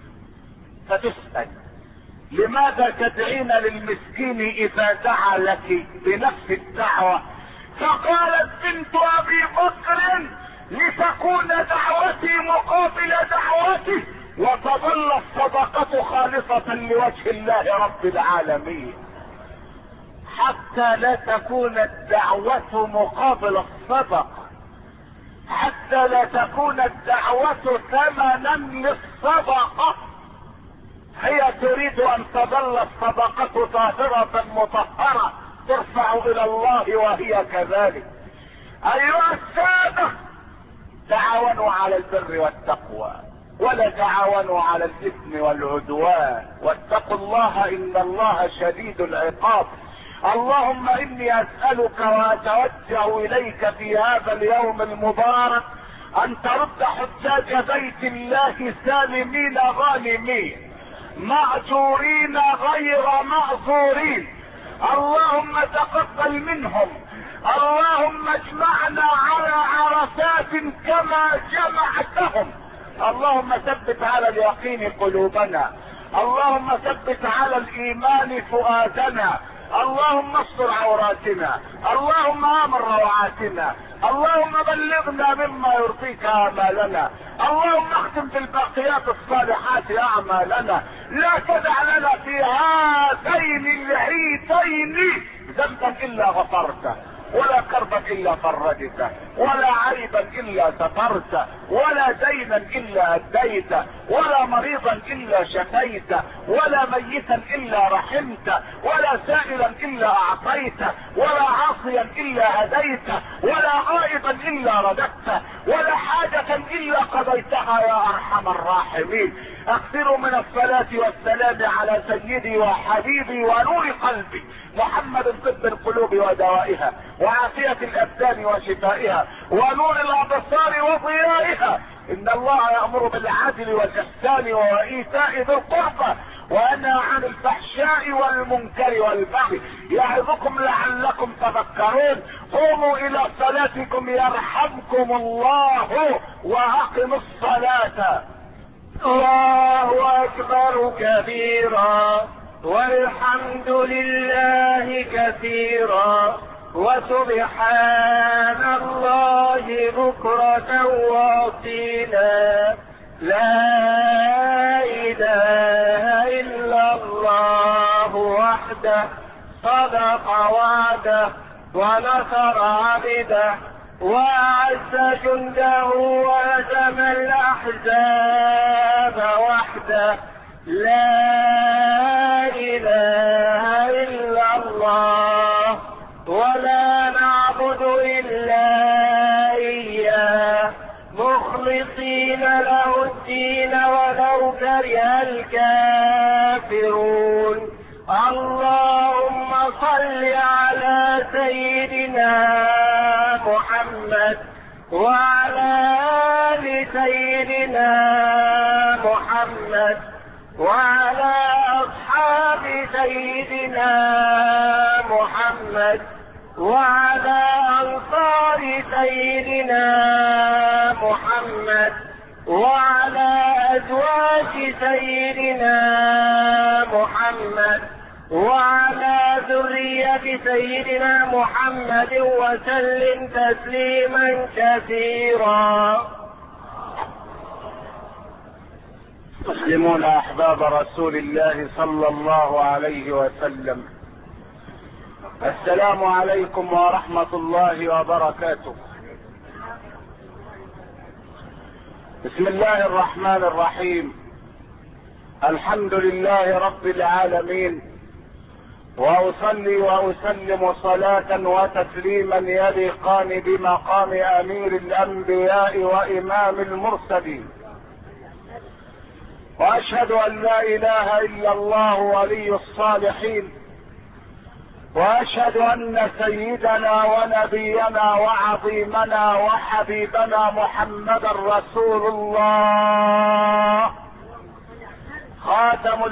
فتسأل لماذا تدعين للمسكين اذا دعا لك بنفس الدعوة؟ فقالت بنت ابي بكر لتكون دعوتي مقابل دعوته وتظل الصدقة خالصة لوجه الله رب العالمين. حتى لا تكون الدعوة مقابل الصدقة، حتى لا تكون الدعوة ثمنا للصدقة. هي تريد ان تظل الصدقة طاهرة مطهرة ترفع الى الله وهي كذلك. ايها السادة، تعاونوا على البر والتقوى ولا تعاونوا على الاثم والعدوان، واتقوا الله ان الله شديد العقاب. اللهم اني اسألك واتوجه اليك في هذا اليوم المبارك ان ترد حجاج بيت الله سالمين غانمين مأجورين غير مأجورين. اللهم تقبل منهم. اللهم اجمعنا على عرفات كما جمعتهم. اللهم ثبت على اليقين قلوبنا. اللهم ثبت على الايمان فؤادنا. اللهم استر عوراتنا. اللهم امن روعاتنا. اللهم بلغنا مما يرضيك امالنا. اللهم اختم بالباقيات الصالحات اعمالنا. لا تدع لنا في هذين العيدين ذنبا الا غفرته، ولا كربا الا فرجته، ولا عيبا الا سترته، ولا دينا الا اديته، ولا مريضا الا شفيته، ولا ميتا الا رحمته، ولا سائلا الا اعطيته، ولا عاصيا الا هديته، ولا غائبا الا رددته، ولا حاجة الا قضيتها يا ارحم الراحمين. اكثروا من الصلاة والسلام على سيدي وحبيبي ونور قلبي محمد طب القلوب ودوائها وعافية الابدان وشفائها ونور الابصار وضيائها. ان الله يأمر بالعدل والاحسان وايتاء ذي القربى وانهى عن الفحشاء والمنكر والبغي يعظكم لعلكم تذكرون. قوموا الى صلاتكم يرحمكم الله واقموا الصلاة. الله اكبر كبيرا والحمد لله كثيرا وسبحان الله بكرة واصيلا. لا اله الا الله وحده صدق وعده ونصر عبده وأعز جنده وهزم الأحزاب وحده. لا إله إلا الله ولا نعبد إلا إياه مخلصين له الدين ولو كره الكافرون. اللهم صل على سيدنا محمد وعلى آل سيدنا محمد وعلى أصحاب سيدنا محمد وعلى أنصار سيدنا محمد وعلى أزواج سيدنا محمد وعلى ذرية سيدنا محمد وسلم تسليما كثيرا. مسلمون احباب رسول الله صلى الله عليه وسلم، السلام عليكم ورحمة الله وبركاته. بسم الله الرحمن الرحيم. الحمد لله رب العالمين، واصلي واسلم صلاة وتسليما يليقان بمقام امير الانبياء وامام المرسلين، واشهد ان لا اله الا الله ولي الصالحين، واشهد ان سيدنا ونبينا وعظيمنا وحبيبنا محمدا رسول الله خاتم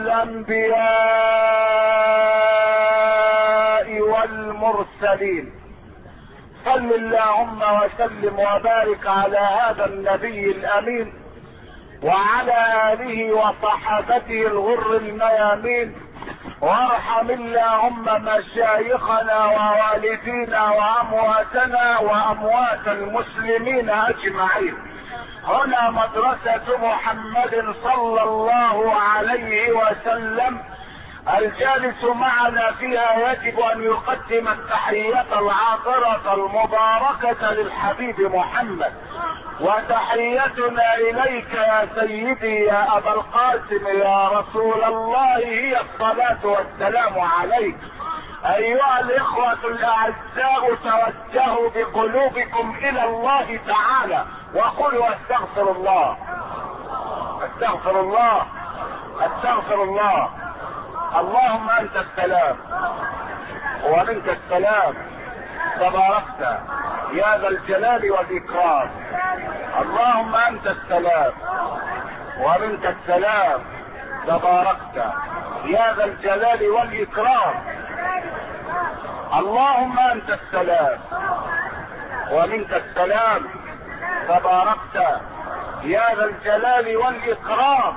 الانبياء والمرسلين. صل اللهم وسلم وبارك على هذا النبي الامين وعلى اله وصحابته الغر الميامين، وارحم اللهم مشايخنا ووالدينا وامواتنا واموات المسلمين اجمعين. هنا مدرسة محمد صلى الله عليه وسلم، الجالس معنا فيها يجب ان يقدم التحية العاطرة المباركة للحبيب محمد، وتحيتنا اليك يا سيدي يا ابا القاسم يا رسول الله هي الصلاة والسلام عليك. ايها الاخوة الاعزاء، توجهوا بقلوبكم الى الله تعالى وقولوا استغفر الله استغفر الله استغفر الله. اللهم انت السلام ومنك السلام، تباركت يا ذا الجلال والاكرام. اللهم انت السلام ومنك السلام، تباركت يا ذا الجلال والاكرام. اللهم انت السلام ومنك السلام، تباركت يا ذا الجلال والاكرام.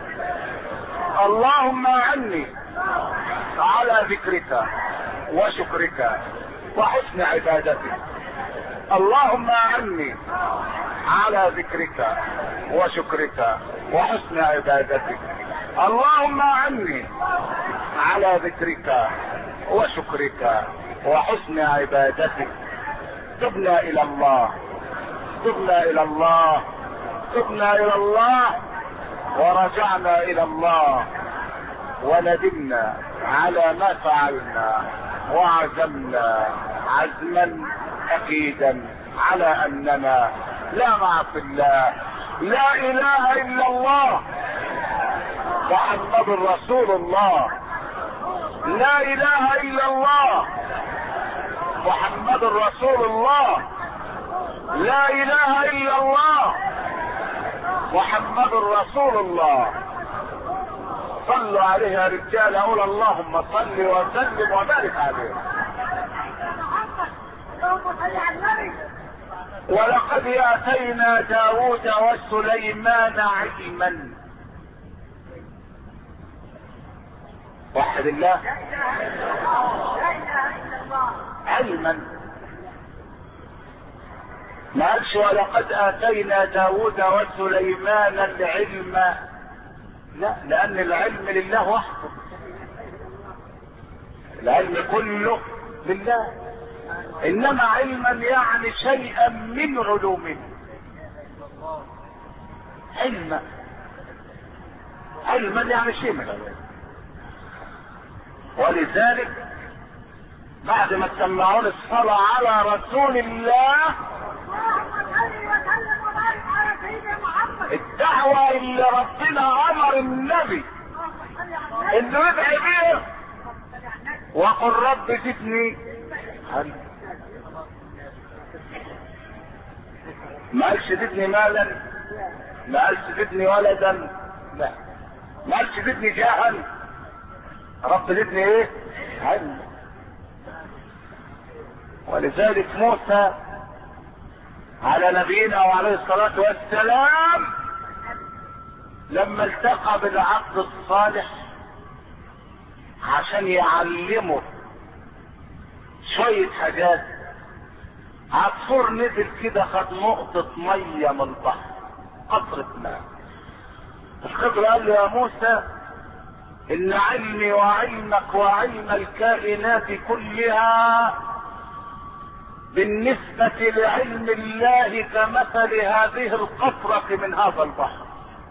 اللهم اعني على ذكرك وشكرك وحسن عبادتك. اللهم اعني على ذكرك وشكرك وحسن عبادتك. اللهم اعني على ذكرك وشكرك وحسن عبادتك. تبنا الى الله تبنا الى الله تبنا الى الله ورجعنا الى الله، وندمنا على ما فعلنا، وعزمنا عزما اكيدا على اننا لا نعصي الله. لا اله الا الله محمد رسول الله. لا اله الا الله محمد رسول الله. لا اله الا الله محمد رسول الله. صلوا عليه يا رجال، اقول اللهم صل وسلم وبارك عليه. ولقد اتينا داود وسليمان علما. وحد الله. علما. ما قالش ولقد اتينا داود وسليمان العلم، لا، لان العلم لله وحده، العلم كله لله، انما علما يعني شيئا من علومه. علما علما يعني شيء من علومه. ولذلك بعد ما تسمعون الصلاة على رسول الله، الدعوة اللي ربنا امر النبي انه يدعي بيه، وقل رب زدني علما. ما قالش زدني مالا، ما قالش زدني ولدا، لا، ما قالش زدني جاها، رب زدني ايه؟ علما. ولذلك موسى على نبينا وعليه الصلاة والسلام لما التقى بالعبد الصالح عشان يعلمه شوية حاجات، عصفور نزل كده خد نقطة مية من البحر، قطرة ماء. الخضر قال له يا موسى ان علمي وعلمك وعلم الكائنات كلها بالنسبة لعلم الله كمثل هذه القطرة من هذا البحر،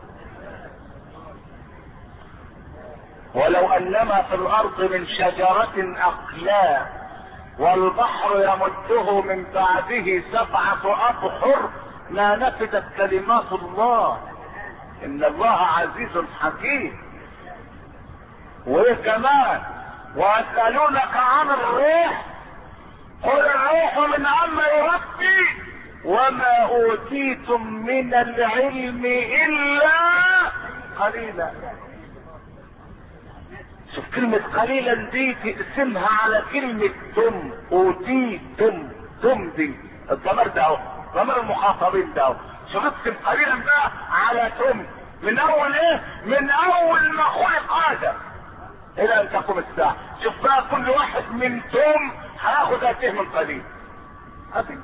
ولو انما في الارض من شجرة اقلام والبحر يمده من بعده سبعة ابحر ما نفدت كلمات الله، ان الله عزيز حكيم. وايه كمان؟ ويسألونك عن الروح قل الروح من امر ربي وما اوتيتم من العلم الا قليلا. شوف كلمة قليلا دي تقسمها على كلمة تم، اوتيتم، تم دي الضمير ده اهو، ضمير المخاطبين ده اهو. شوف اقسم قليلا بقى على تم، من اول ايه؟ من اول ما خلق ادم الى ان تقوم الساعة. شوف بقى كل واحد من توم هياخد قد ايه من قليل. أبي.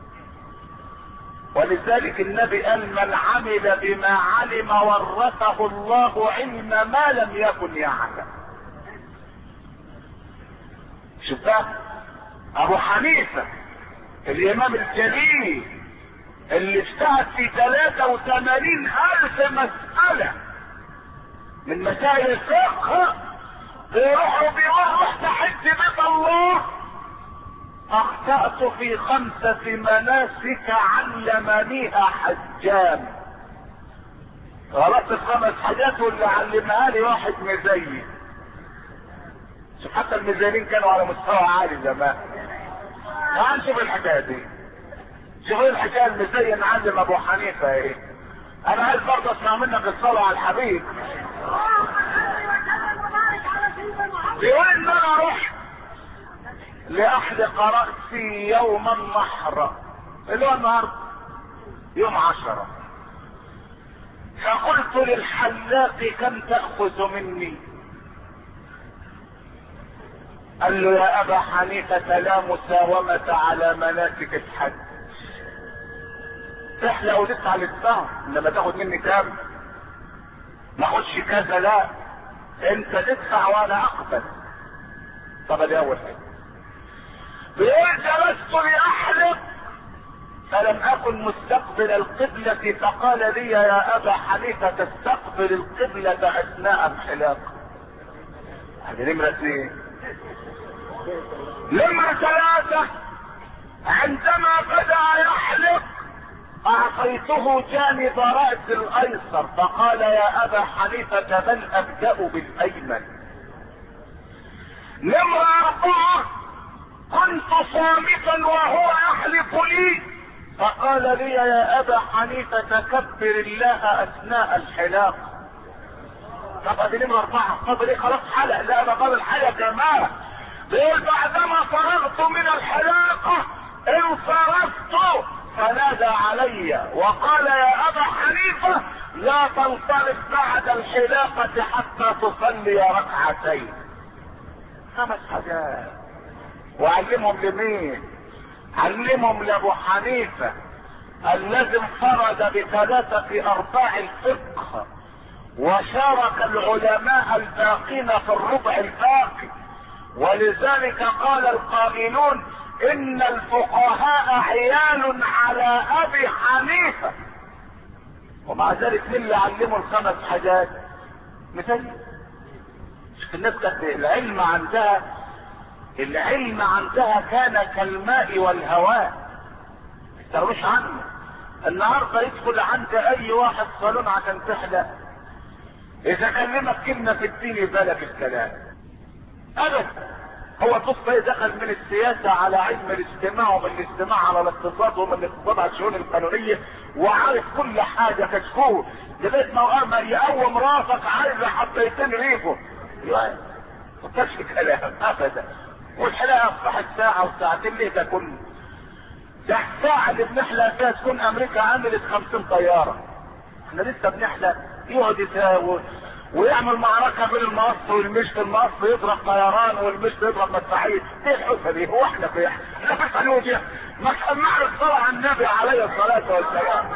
ولذلك النبي قال من عمل بما علم ورثه الله علم ما لم يكن يعلم. شوف بقى ابو حنيفة الامام الجليل اللي اجتهد في ثلاثة وثمانين الف مسألة من مسائل الفقه، بيروحوا بيقول رحت حج بيت الله اخطأت في خمسة مناسك علمنيها حجان. غلطت في خمس حاجات واللي علمها لي واحد مزين. شوف حتى المزينين كانوا على مستوى عالي زمان. تعال شوف الحكايه دي، شوف ايه الحكايه المزين علم ابو حنيفه ايه. انا عايز برضه اسمع منك الصلاه على الحبيب. بيقول ان انا رحت لاحلق رأسي يوم النحر اللي هو النهارده يوم عشرة، فقلت للحلاق كم تأخذ مني؟ قال له يا ابا حنيفة لا مساومة على مناسك الحج، تحلق وتدفع للسهر، انما تاخد مني كام؟ ما اخدش كذا، لا انت تدفع وانا اقبل. طب دي اول حاجه. بيقول جلست لاحلق فلم اكن مستقبل القبلة، فقال لي يا ابا حنيفة تستقبل القبلة اثناء الحلاق. هذه نمرة اثنين. نمرة ثلاثة، عندما بدأ يحلق اعطيته جانب رأس الايسر، فقال يا ابا حنيفة بل ابدأ بالايمن. نمرة اربعة، كنت صامتا وهو يحلف لي، فقال لي يا ابا حنيفة كبر الله اثناء الحلاق. طب ادي نمرة اربعة، طب دي خلاص حلق، لا ده قال الحلقة كمان. بيقول بعدما فرغت من الحلاقة انصرفت فنادى علي وقال يا ابا حنيفة لا تنصرف بعد الحلاقة حتى تصلي ركعتين. خمس حاجات. وعلمهم لمين؟ علمهم لابو حنيفة الذي انفرد بثلاثة ارباع الفقه وشارك العلماء الباقين في الربع الباقي. ولذلك قال القائلون ان الفقهاء عيال على ابي حنيفة، ومع ذلك مين اللي علموا الخمس حاجات؟ مثل الناس كانت العلم عندها العلم عندها كان كالماء والهواء، ما تستغنوش عنه. النهارده يدخل عند اي واحد صالون عشان تحلق، اذا كلمك كلمه في الدين يبالك الكلام ابدا. هو بص دخل من السياسه على علم الاجتماع، ومن الاجتماع على الاقتصاد، ومن الاقتصاد على الشؤون القانونيه، وعارف كل حاجه كشكول لغايه ما يقوم راسك عايز حطيتين ريفه ما فكرش في كلام ابدا. والحلاقه اصبحت ساعه وساعتين ليه ده كله؟ ده الساعه اللي بنحلق فيها تكون امريكا عملت خمسين طياره، احنا لسه بنحلق. يقعد يساوي ويعمل معركه بين المقص والمشط، المقص يضرب طيران والمشط يضرب مدفعيه. ايه الحوسه دي؟ هو احنا في احنا في سعوديا ما سمعنا الصلاه على النبي عليه الصلاه والسلام.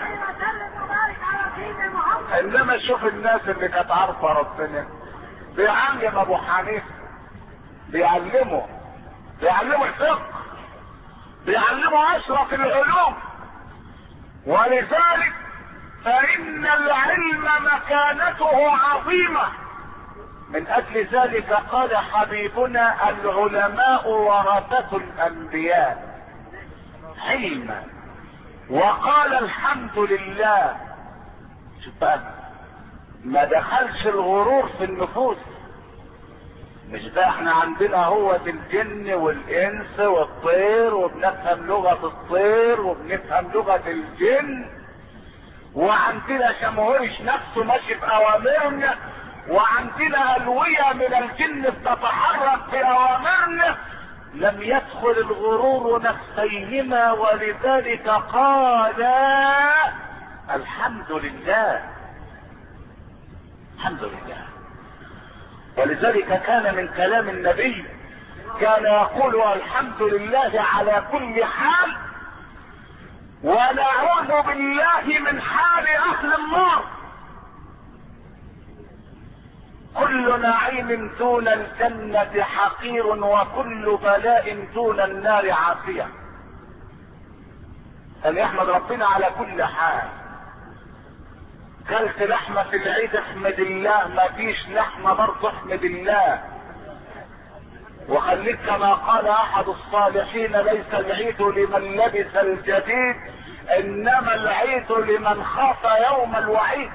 انما شوف الناس اللي كانت عارفه ربنا بيعلم ابو حنيفه، بيعلمه بيعلمه الفقه، بيعلمه اشرف العلوم. ولذلك فان العلم مكانته عظيمة. من اجل ذلك قال حبيبنا العلماء ورثة الانبياء علما، وقال الحمد لله. شوف بقى ما دخلش الغرور في النفوس. مش بقى احنا عندنا هو الجن والانس والطير، وبنفهم لغة الطير وبنفهم لغة الجن، وعندنا شمهورش نفسه ماشي في اوامرنا، وعندنا الوية من الجن بتتحرك في اوامرنا. لم يدخل الغرور نفسيهما، ولذلك قال الحمد لله الحمد لله. ولذلك كان من كلام النبي كان يقول الحمد لله على كل حال، ونعوذ بالله من حال اهل النار. كل نعيم دون الجنة حقير، وكل بلاء دون النار عافية. أن يحمد ربنا على كل حال. كلت لحمة في العيد احمد الله، ما فيش لحمة برضه احمد الله. وخليك كما قال احد الصالحين ليس العيد لمن لبس الجديد، انما العيد لمن خاف يوم الوعيد.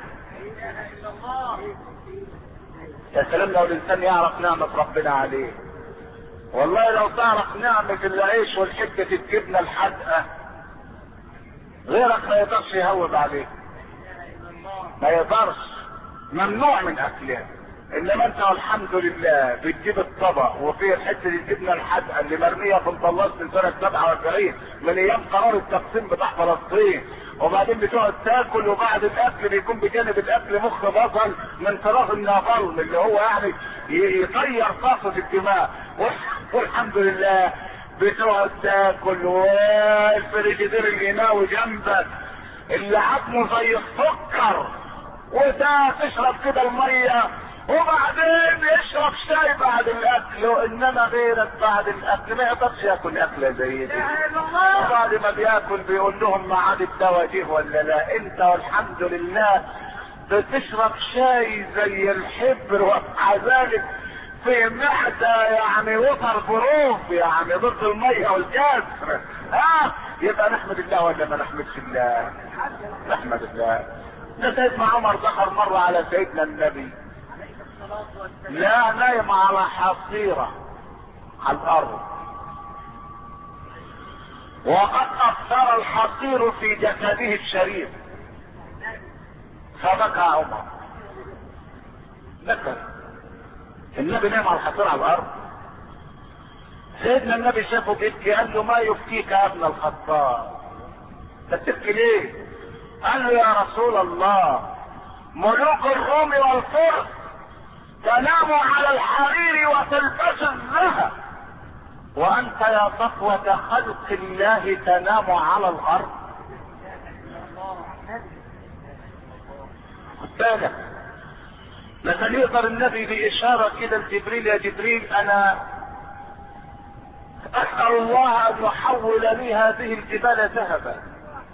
يا سلام لو الانسان يعرف نعمة ربنا عليه. والله لو تعرف نعمة العيش والحتة الجبنة الحدقة غيرك ما يقدرش يهوب عليه، ما يقدرش، ممنوع من اكلها. انما انت والحمد لله بتجيب الطبق وفيه حته الجبنه الحادقه اللي مرميه في الطلاس من سنه سبعة واربعين من ايام قرار التقسيم بتاع فلسطين، وبعدين بتقعد تاكل، وبعد الاكل بيكون بجانب الاكل مخ بصل من فراغ النابلم اللي هو يعني يطير طاسه الدماء. والحمد لله بتقعد تاكل، والفريجيدير القناوي جنبك اللي عظمه زي السكر، وده تشرب كده الميه، وبعدين يشرب شاي بعد الاكل. وانما غيرك بعد الاكل ما يقدرش ياكل اكله زي دي. وبعد ما بياكل بيقول لهم معاد الدواء دي ولا لا؟ انت والحمد لله بتشرب شاي زي الحبر، ومع ذلك في معدة يعني وتر بروف، يعني ضد المية والكسر. اه يبقى نحمد الله ولا ما نحمدش الله؟ نحمد الله. ده سيدنا عمر دخل مرة على سيدنا النبي، لا نايم على حصيرة على الارض، وقد اثر الحصير في جسده الشريف، فبكى عمر. بكى. النبي نام على الحصير على الارض. سيدنا النبي شافه بيبكي، قال له ما يبكيك يا ابن الخطاب؟ بتبكي ليه؟ قال له يا رسول الله ملوك الروم والفرس تنام على الحرير وتلبس الذهب، وانت يا صفوة خلق الله تنام على الارض. خد بالك، لكن يقدر النبي باشارة كده لجبريل، يا جبريل انا اسأل الله ان يحول لي هذه الجبال ذهبا.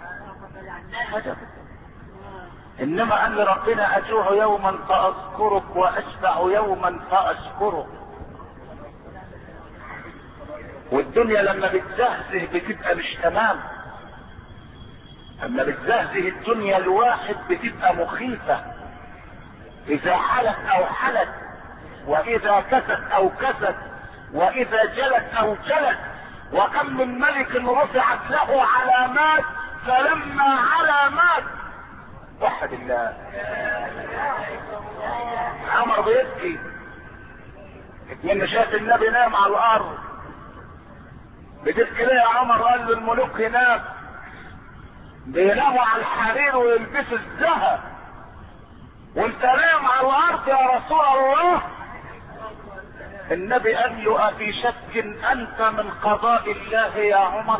انما ان ربنا اجوع يوما فاذكرك واشبع يوما فاشكرك. والدنيا لما بتزهزه بتبقى مش تمام. لما بتزهزه الدنيا الواحد بتبقى مخيفة. اذا حلت او حلت، واذا كست او كست، واذا جلت او جلت. وكم من ملك رفعت له علامات فلما علامات. وحد الله. عمر بيبكي من شاف النبي نام على الارض. بتبكي ليه يا عمر؟ قال له الملوك هناك بيناموا على الحرير ويلبسوا الذهب، وانت نام على الارض يا رسول الله. النبي قال له افي شك انت من قضاء الله يا عمر؟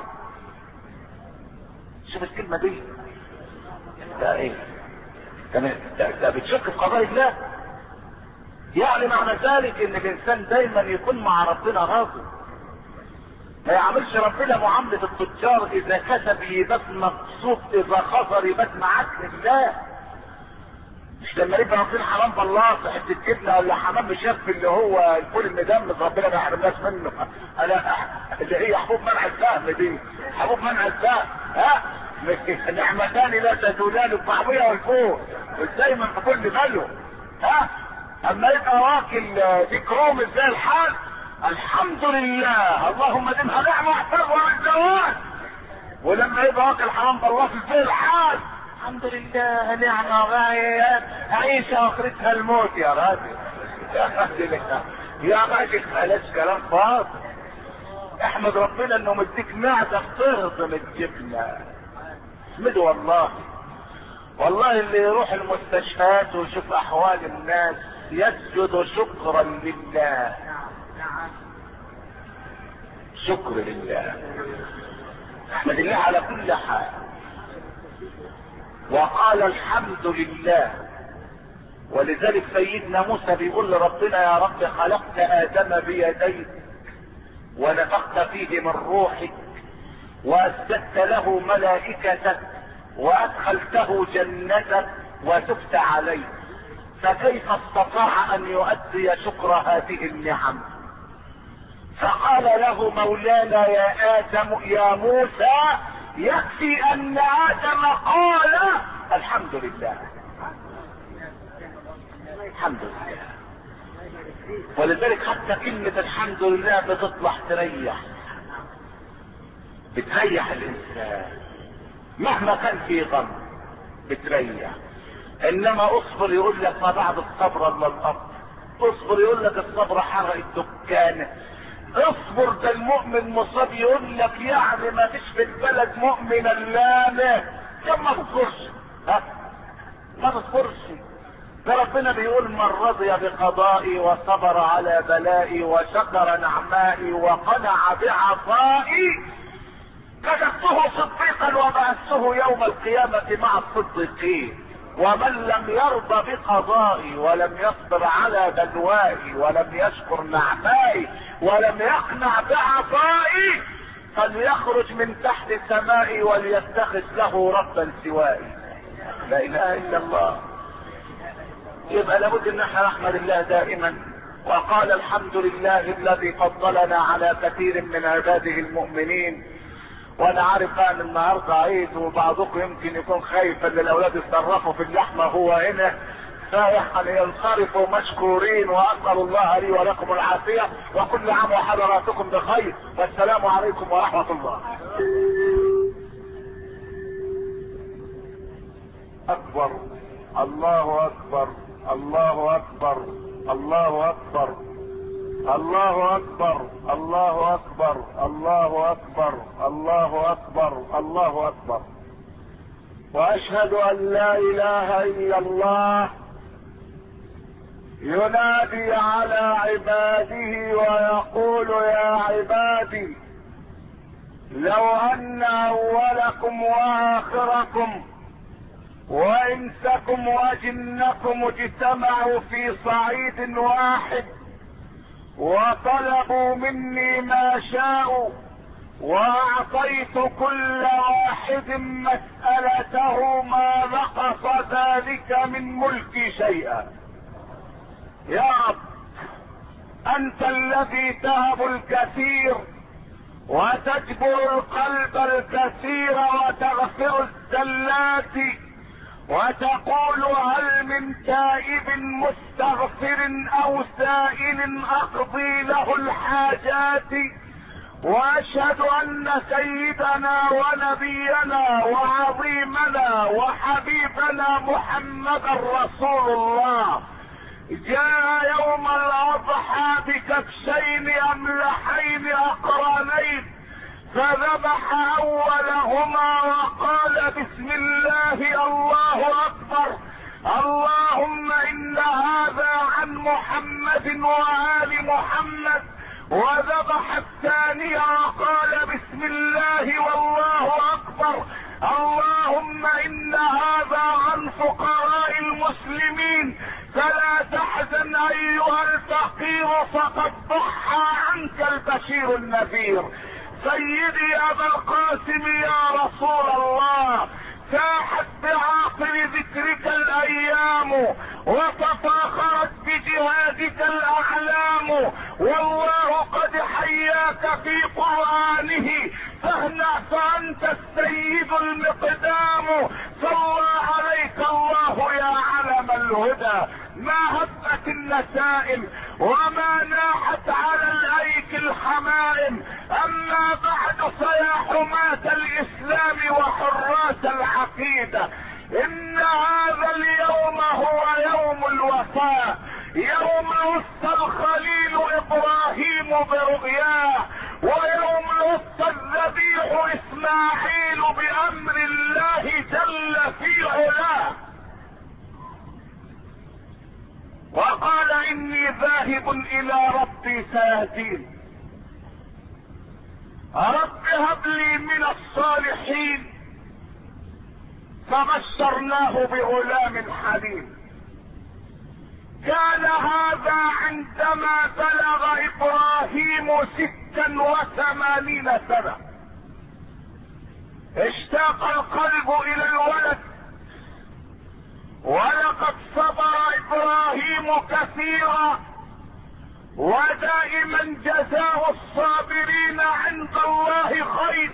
شوف الكلمة دي، ده ايه؟ ده بتشك في قضاء الله؟ يعني معنى ذلك ان الانسان دايما يكون مع ربنا راضي، ما يعملش ربنا معاملة التجار، اذا كسب يبات مقصود، اذا خسر يبات معاك لله. مش لما يبقى واكلين حرام بالله حته جبنه ولا حمام مشف اللي هو الفول المدمس ربنا ما يحرمناش منه. انا اللي هي حبوب منع الفهم دي، حبوب منع الفهم. ها نعمتان لا تزولان، الطعميه والفول، ازاي من في كل باله. ها اما يبقى واكل ديكروم زي الحال، الحمد لله اللهم دمها نعمه واحفظها من زوال. ولما يبقى واكل حرام بالله في زي الحال، الحمد لله نعمة غاية عيش اخرتها الموت يا راجل. يا راجل يا راجل بلاش كلام فاضي. احمد ربنا انه مديك معدة تهضم الجبنة. احمده والله. والله اللي يروح المستشفيات ويشوف احوال الناس يسجد شكرا لله. شكر لله. احمد الله على كل حال. وقال الحمد لله. ولذلك سيدنا موسى بيقول لربنا يا رب خلقت ادم بيديك ونفخت فيه من روحك واسجدت له ملائكتك وادخلته جنتك وتبت عليه، فكيف استطاع ان يؤدي شكر هذه النعم؟ فقال له مولانا يا ادم يا موسى يكفي ان ادم قال الحمد لله. الحمد لله. ولذلك حتى كلمة الحمد لله بتطلع تريح، بتريح الانسان مهما كان في غم، بتريح. انما اصبر يقول لك ما بعد الصبر الا الامر. اصبر يقول لك الصبر حرق الدكان. اصبر ده المؤمن مصاب يقول لك يعني ما فيش في البلد مؤمن الا انا. طب ما تصبرش، ها ما تصبرش. ده ربنا بيقول من رضي بقضائي وصبر على بلائي وشكر نعمائي وقنع بعطائي كتبته صديقا وبعثته يوم القيامة مع الصديقين. ومن لم يرضى بقضائي ولم يصبر على بلوائي ولم يشكر نعمائي ولم يقنع بعطائي فليخرج من تحت سمائي وليتخذ له ربا سوائي. لا اله الا الله. يبقى لابد ان احنا نحمد الله دائما. وقال الحمد لله الذي فضلنا على كثير من عباده المؤمنين. وانا عارف ان النهارده عيد وبعضكم يمكن يكون خايف ان الاولاد يتصرفوا في اللحمه هو هنا، فيعني ينصرفوا مشكورين. واسال الله لي ولكم العافيه وكل عام وحضراتكم بخير، والسلام عليكم ورحمه الله. اكبر الله اكبر الله اكبر الله اكبر الله اكبر الله اكبر الله اكبر الله اكبر الله اكبر. واشهد ان لا اله الا الله ينادي على عباده ويقول يا عبادي لو ان اولكم واخركم وانسكم وجنكم اجتمعوا في صعيد واحد وطلبوا مني ما شاءوا واعطيت كل واحد مسألته ما نقص ذلك من ملكي شيئا. يا رب انت الذي تهب الكثير وتجبر القلب الكثير وتغفر الزلات وتقول هل من تائب مستغفر او سائل اقضي له الحاجات. واشهد ان سيدنا ونبينا وعظيمنا وحبيبنا محمدا رسول الله جاء يوم الاضحى بكبشين املحين اقرانين فذبح اولهما وقال بسم الله الله اكبر اللهم ان هذا عن محمد وآل محمد. وذبح الثاني وقال بسم الله والله اكبر اللهم ان هذا عن فقراء المسلمين فلا تحزن ايها الفقير فقد ضحى عنك البشير النذير. سيدي ابا القاسم يا رسول الله ساحت بعاقل ذكرك الايام وتفاخرت بجهادك الاعلام والله قد حياك في قرآنه فاهنأ فانت السيد المقدام. صلى عليك الله يا علم الهدى ما هبت النسائم وما ناحت على الايك الحمائم. اما بعد فيا حماة الاسلام وحراس العقيدة ان هذا اليوم هو يوم الوفاء يوم وصى الخليل ابراهيم برؤياه ويوم وصى الذبيح اسماعيل بامر الله جل في علاه وقال اني ذاهب الى ربي سيهدين. رب هب لي من الصالحين فبشرناه بغلام حليم. كان هذا عندما بلغ ابراهيم ستا وثمانين سنة اشتاق القلب الى الولد ولقد صبر ابراهيم كثيرا ودائما جزاء الصابرين عند الله خير.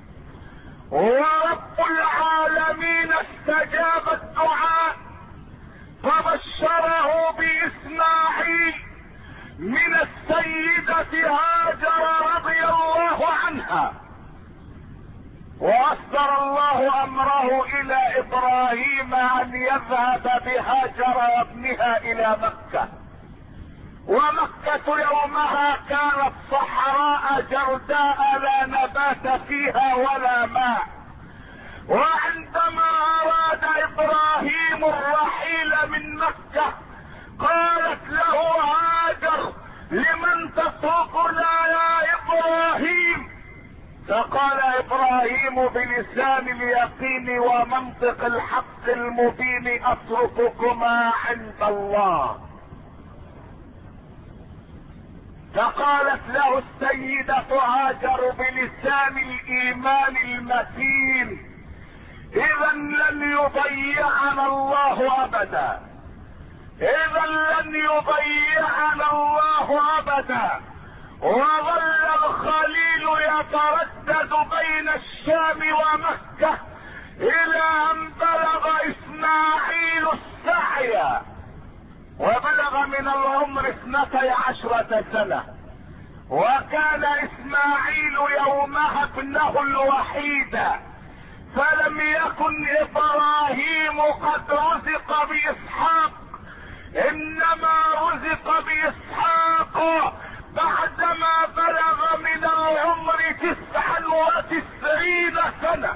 ورب العالمين استجاب الدعاء فبشره باسماعيل من السيدة هاجر رضي الله عنها واصدر الله امره الى ابراهيم ان يذهب بهاجر وابنها الى مكة. ومكة يومها كانت صحراء جرداء لا نبات فيها ولا ماء. وعندما اراد ابراهيم الرحيل من مكة قالت له هاجر لمن تتركنا يا ابراهيم؟ فقال ابراهيم بلسان اليقين ومنطق الحق المبين اترككما عند الله. فقالت له السيدة هاجر بلسان الايمان المتين اذا لن يضيعنا الله ابدا اذا لن يضيعنا الله ابدا. وظل الخليل يتردد بين الشام ومكة الى ان بلغ اسماعيل السعي وبلغ من العمر اثنتي عشرة سنة. وكان اسماعيل يومها ابنه الوحيد فلم يكن ابراهيم قد رزق باسحاق انما رزق باسحاق بعدما بلغ من العمر تسعا وتسعين سنة.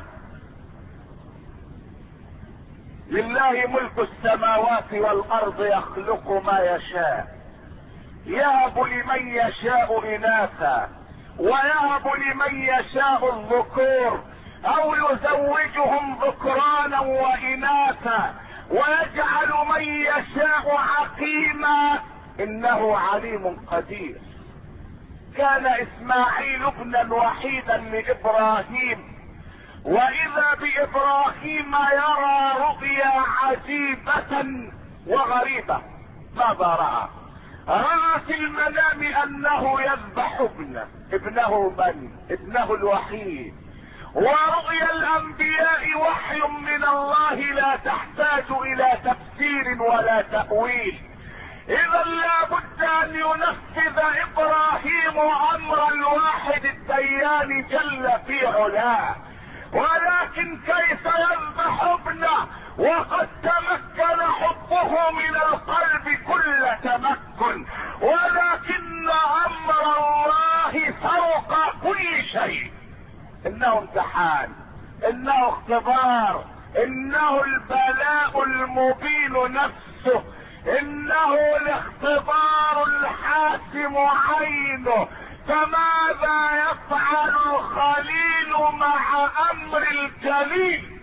لله ملك السماوات والارض يخلق ما يشاء، يهب لمن يشاء اناثا ويهب لمن يشاء الذكور او يزوجهم ذكرانا واناثا ويجعل من يشاء عقيما انه عليم قدير. كان اسماعيل ابنا وحيدا لابراهيم، واذا بابراهيم يرى رؤيا عجيبة وغريبة. ماذا رأى؟ رأى في المنام انه يذبح ابنه ابنه من ابنه الوحيد. ورؤيا الانبياء وحي من الله لا تحتاج الى تفسير ولا تأويل. اذا لا بد ان ينفذ ابراهيم امر الواحد الديان جل في علاه، ولكن كيف يذبح ابنه وقد تمكن حبه من القلب كل تمكن، ولكن امر الله فوق كل شيء. انه امتحان، انه اختبار، انه البلاء المبين نفسه، انه الاختبار الحاسم عينه. فماذا يفعل الخليل مع امر الجليل؟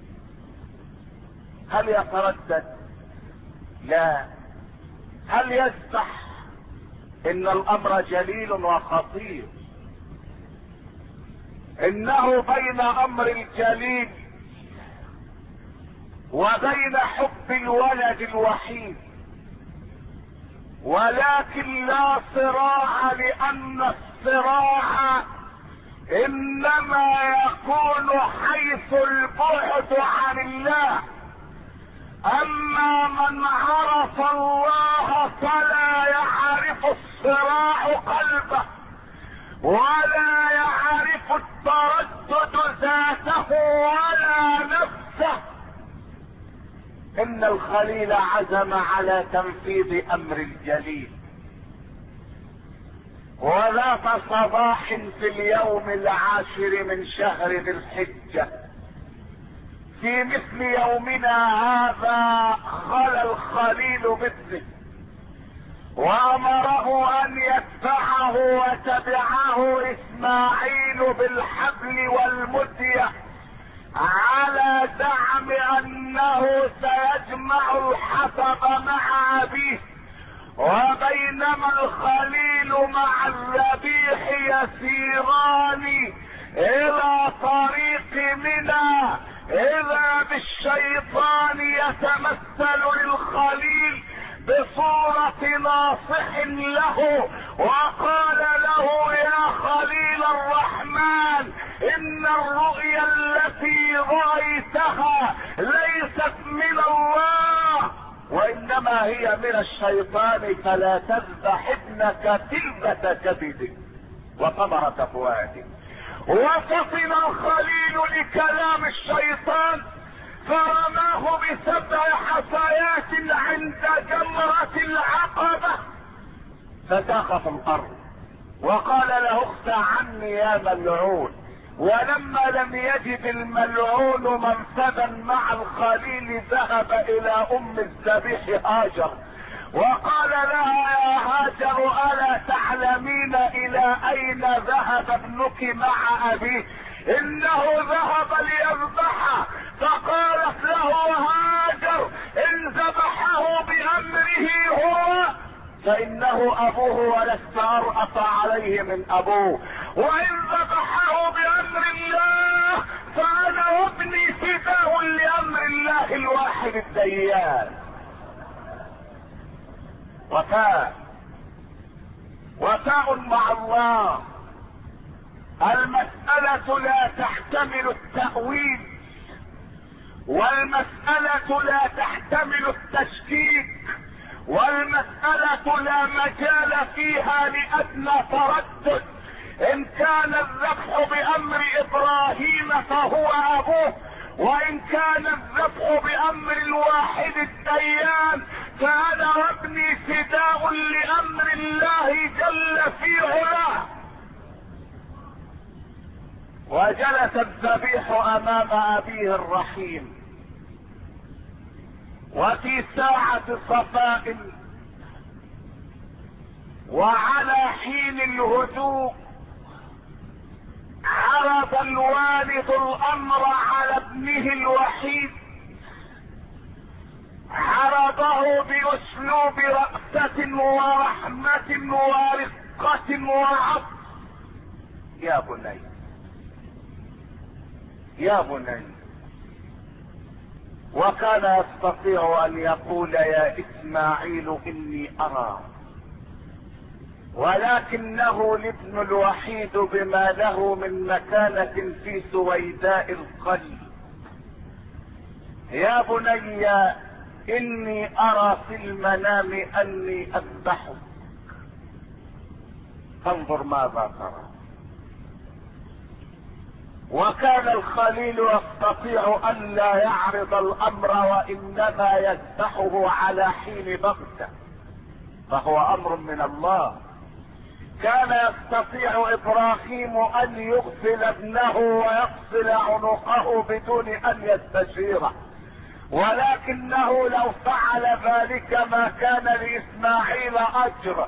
هل يتردد؟ لا. هل يسبح؟ ان الامر جليل وخطير. انه بين امر الجليل وبين حب الولد الوحيد، ولكن لا صراع، لان الصراع انما يكون حيث البعد عن الله. اما من عرف الله فلا يعرف الصراع قلبه ولا يعرف التردد ذاته ولا نفسه. ان الخليل عزم على تنفيذ امر الجليل، وذات صباح في اليوم العاشر من شهر ذي الحجة في مثل يومنا هذا خلى الخليل بابنه وامره ان يتبعه، وتبعه اسماعيل بالحبل والمدية على زعم انه سيجمع الحطب مع ابيه. وبينما الخليل مع الذبيح يسيران الى طريق منى، اذا بالشيطان يتمثل للخليل بصورة ناصح له، وقال له: يا خليل الرحمن، ان الرؤيا التي رأيتها ليست من الله وانما هي من الشيطان، فلا تذبح ابنك تلبة كبدك وثمرة فؤادك. وفطن الخليل لكلام الشيطان فرماه بسبع حصيات عند جمرة العقبة فساق في الارض، وقال له: اخفى عني يا ملعون. ولما لم يجد الملعون منفذا مع الخليل ذهب الى ام الذبيح هاجر وقال لها: يا هاجر، الا تعلمين الى اين ذهب ابنك مع ابيه؟ انه ذهب ليذبحه. فقالت له هاجر: ان ذبحه بامره هو فانه ابوه ولست ارأف عليه من ابوه، وان ذبحه بامر الله فانا وابني فداء لامر الله الواحد الديان. وفاء وفاء مع الله. المسألة لا تحتمل التأويل، والمسألة لا تحتمل التشكيك، والمسألة لا مجال فيها لأدنى تردد. ان كان الذبح بامر ابراهيم فهو ابوه، وان كان الذبح بامر الواحد الديان فانا وابني فداء لامر الله جل في علاه. وجلس الذبيح امام ابيه الرحيم، وفي ساعة صفاء وعلى حين الهدوء عرض الوالد الامر على ابنه الوحيد، عرضه باسلوب رأفة ورحمة ورقة وعطف. يا بني يا بني. وكان يستطيع ان يقول يا اسماعيل اني ارى، ولكنه الابن الوحيد بما له من مكانة في سويداء القلب. يا بني اني ارى في المنام اني اذبحك، فانظر ماذا ترى. وكان الخليل يستطيع ان لا يعرض الامر، وانما يذبحه على حين بغته، فهو امر من الله. كان يستطيع ابراهيم ان يغسل ابنه ويفصل عنقه بدون ان يستشيره، ولكنه لو فعل ذلك ما كان لاسماعيل اجر.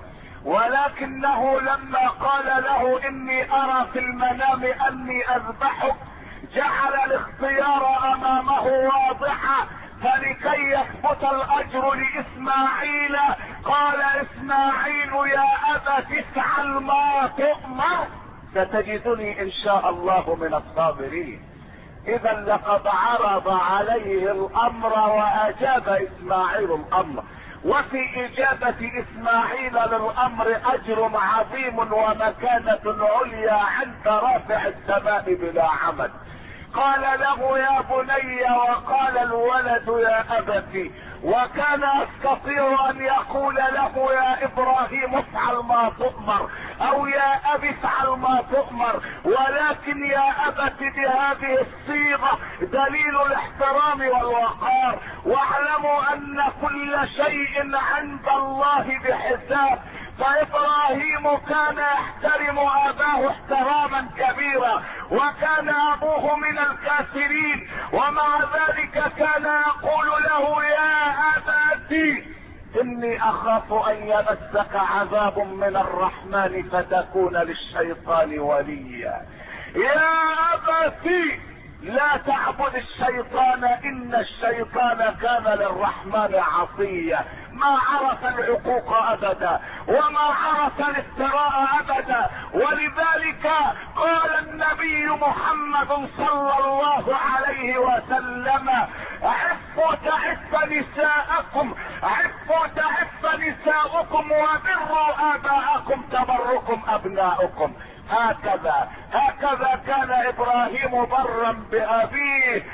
ولكنه لما قال له اني ارى في المنام اني اذبحك، جعل الاختيار امامه واضحا، فلكي يثبت الاجر لاسماعيل قال اسماعيل يا ابت افعل ما تؤمر ستجدني ان شاء الله من الصابرين. اذا لقد عرض عليه الامر واجاب اسماعيل الامر، وفي اجابة اسماعيل للامر اجر عظيم ومكانة عليا عند رافع السماء بلا عمد. قال له يا بني، وقال الولد يا ابتي، وكان يستطيع ان يقول له يا ابراهيم افعل ما تؤمر او يا ابي افعل ما تؤمر، ولكن يا ابت بهذه الصيغة دليل الاحترام والوقار. واعلموا ان كل شيء عند الله بحساب، فابراهيم كان يحترم اباه احتراما كبيرا، وكان ابوه من الكافرين، ومع ذلك كان يقول له يا ابتي اني اخاف ان يمسك عذاب من الرحمن فتكون للشيطان وليا. يا ابتي لا تعبد الشيطان ان الشيطان كان للرحمن عصيا. ما عرف العقوق ابدا وما عرف الافتراء ابدا. ولذلك قال النبي محمد صلى الله عليه وسلم عفوا تعف نساءكم، عفوا تعف نساؤكم، وبروا اباءكم تبركم ابناؤكم. هكذا هكذا كان ابراهيم برا بابيه،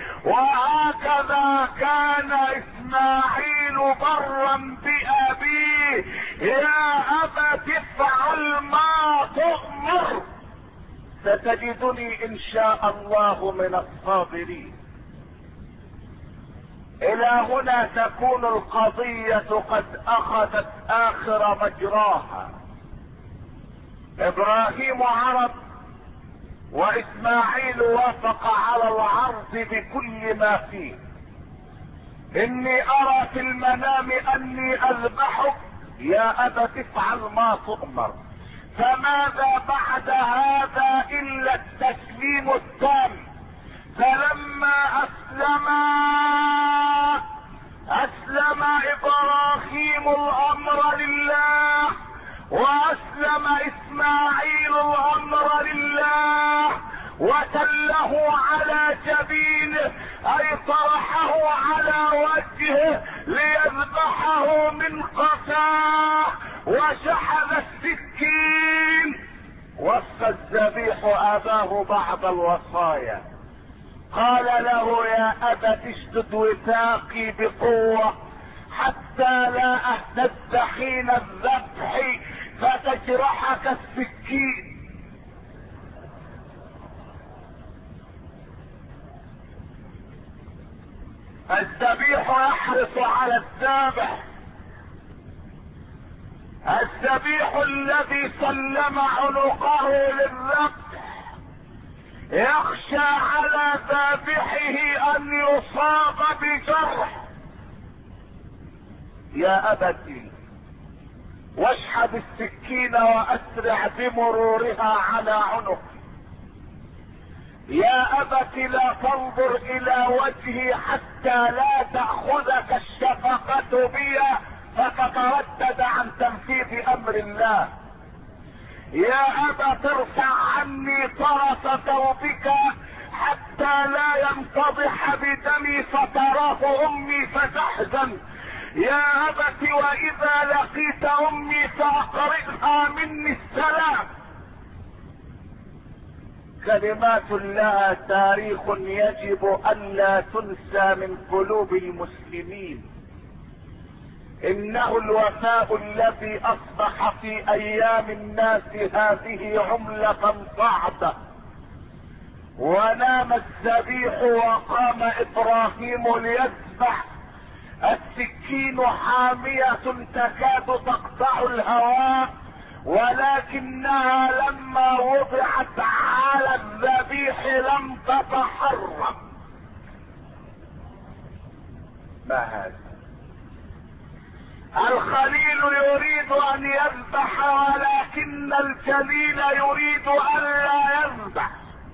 وهكذا كان اسماعيل برا بابيه. يا ابت افعل ما تؤمر ستجدني ان شاء الله من الصابرين. الى هنا تكون القضية قد اخذت اخر مجراها. ابراهيم عرض واسماعيل وافق على العرض بكل ما فيه. اني ارى في المنام اني اذبحك، يا ابت افعل ما تؤمر. فماذا بعد هذا الا التسليم التام. فلما اسلم اسلم ابراهيم الامر لله، واسلم اسماعيل الامر لله، وتله على جبينه اي طرحه على وجهه ليذبحه من قفاه، وشحذ السكين. وصى الذبيح اباه بعض الوصايا، قال له يا ابت اشدد وثاقي بقوة حتى لا اهتز حين الذبح فتجرحك السكين. الذبيح يحرص على الذابح الذبيح الذي سلم عنقه للذبح يخشى على ذابحه ان يصاب بجرح. يا ابتي واشحذ السكين واسرع بمرورها على عنقي. يا ابت لا تنظر الى وجهي حتى لا تأخذك الشفقة بي فتتردد عن تنفيذ امر الله. يا ابت ارفع عني طرف ثوبك حتى لا ينتضح بدمي فتراه امي فتحزن. يا ابت واذا لقيت امي فاقرئها مني السلام. كلمات لها تاريخ يجب الا تنسى من قلوب المسلمين. انه الوفاء الذي اصبح في ايام الناس هذه عملة صعبة. ونام الذبيح وقام ابراهيم ليذبح، السكين حامية تكاد تقطع الهواء، ولكنها لما وضعت على الذبيح لم تتحرك. ما هذا؟ الخليل يريد ان يذبح ولكن الجليل يريد ان لا يذبح.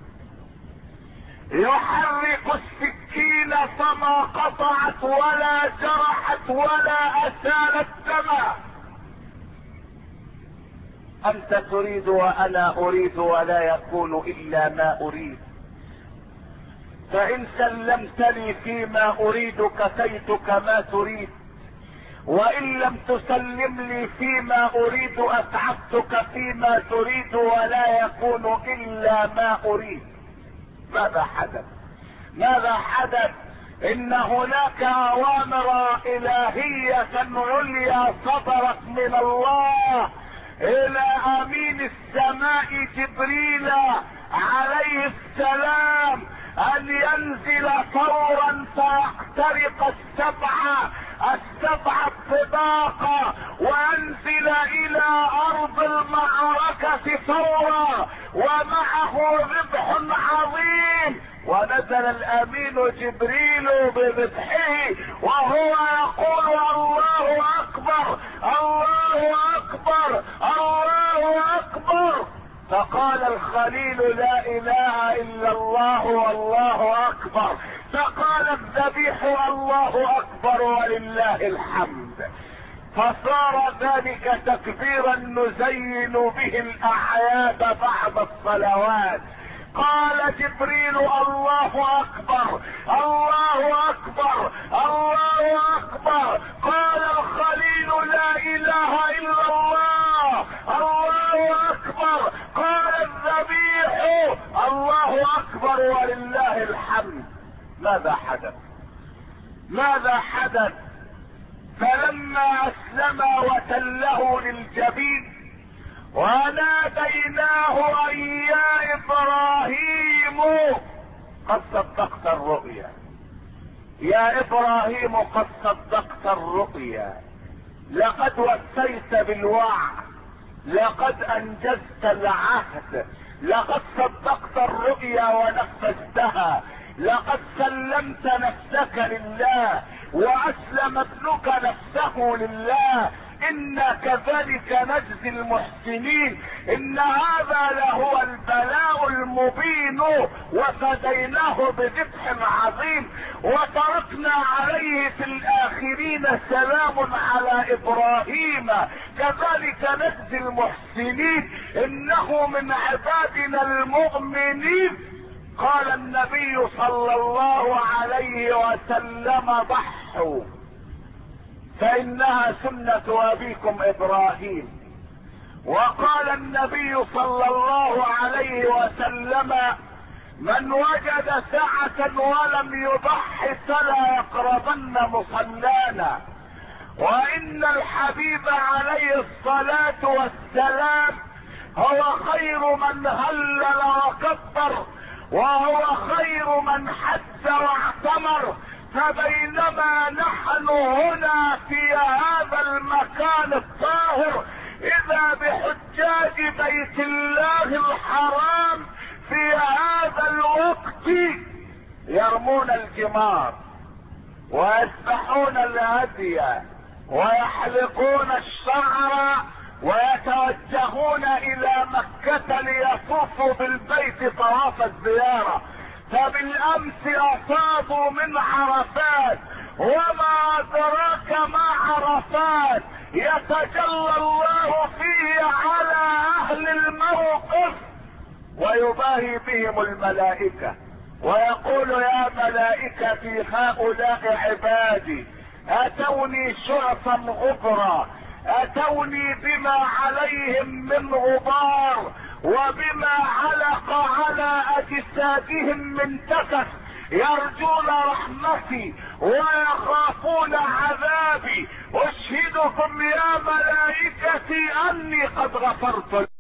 يحرك السكين فما قطعت ولا جرحت ولا اسالت دما. انت تريد وانا اريد ولا يكون الا ما اريد. فان سلمتني فيما اريد كفيتك ما تريد، وان لم تسلم لي فيما اريد اتعبتك فيما تريد ولا يكون الا ما اريد. ماذا حدث؟ ماذا حدث؟ ان هناك اوامر الهية عليا صدرت من الله الى امين السماء جبريل عليه السلام ان ينزل فورا فيخترق السبعة السبعة الطباق وانزل الى ارض المعركة فورا ومعه ذبح عظيم. ونزل الامين جبريل بذبحه وهو يقول الله اكبر الله اكبر الله اكبر. فقال الخليل لا اله الا الله والله اكبر. فقال الذبيح الله اكبر ولله الحمد. فصار ذلك تكبيرا نزين به الاعياد بعد الصلوات. قال جبريل الله اكبر الله اكبر الله اكبر. قال الخليل لا اله الا الله الله اكبر. قال الذبيح الله اكبر ولله الحمد. ماذا حدث؟ ماذا حدث؟ فلما اسلم وتله للجبين وناديناه ان يا ابراهيم قد صدقت الرؤيا. يا ابراهيم قد صدقت الرؤيا، لقد وفيت بالوعد، لقد انجزت العهد، لقد صدقت الرؤيا ونفذتها، لقد سلمت نفسك لله واسلم ابنك نفسه لله. إنا كذلك نجزي المحسنين. إن هذا لهو البلاء المبين. وفديناه بذبح عظيم وتركنا عليه في الآخرين سلام على إبراهيم. كذلك نجزي المحسنين إنه من عبادنا المؤمنين. قال النبي صلى الله عليه وسلم ضحوا فانها سنة ابيكم ابراهيم. وقال النبي صلى الله عليه وسلم من وجد سعة ولم يضح فلا يقربن مصلانا. وان الحبيب عليه الصلاة والسلام هو خير من هلل وكبر، وهو خير من حج واعتمر. فبينما نحن هنا في هذا المكان الطاهر اذا بحجاج بيت الله الحرام في هذا الوقت يرمون الجمار ويذبحون الهدي ويحلقون الشعر ويتوجهون الى مكة ليطوفوا بالبيت طواف الزيارة. فبالامس اصابوا من عرفات، وما ادراك ما عرفات، يتجلى الله فيه على اهل الموقف ويباهي بهم الملائكة ويقول يا ملائكتي هؤلاء عبادي اتوني شرفا غبرا، اتوني بما عليهم من غبار وبما علق على اجسادهم من تكس، يرجون رحمتي ويخافون عذابي. اشهدكم يا ملائكتي اني قد غفرت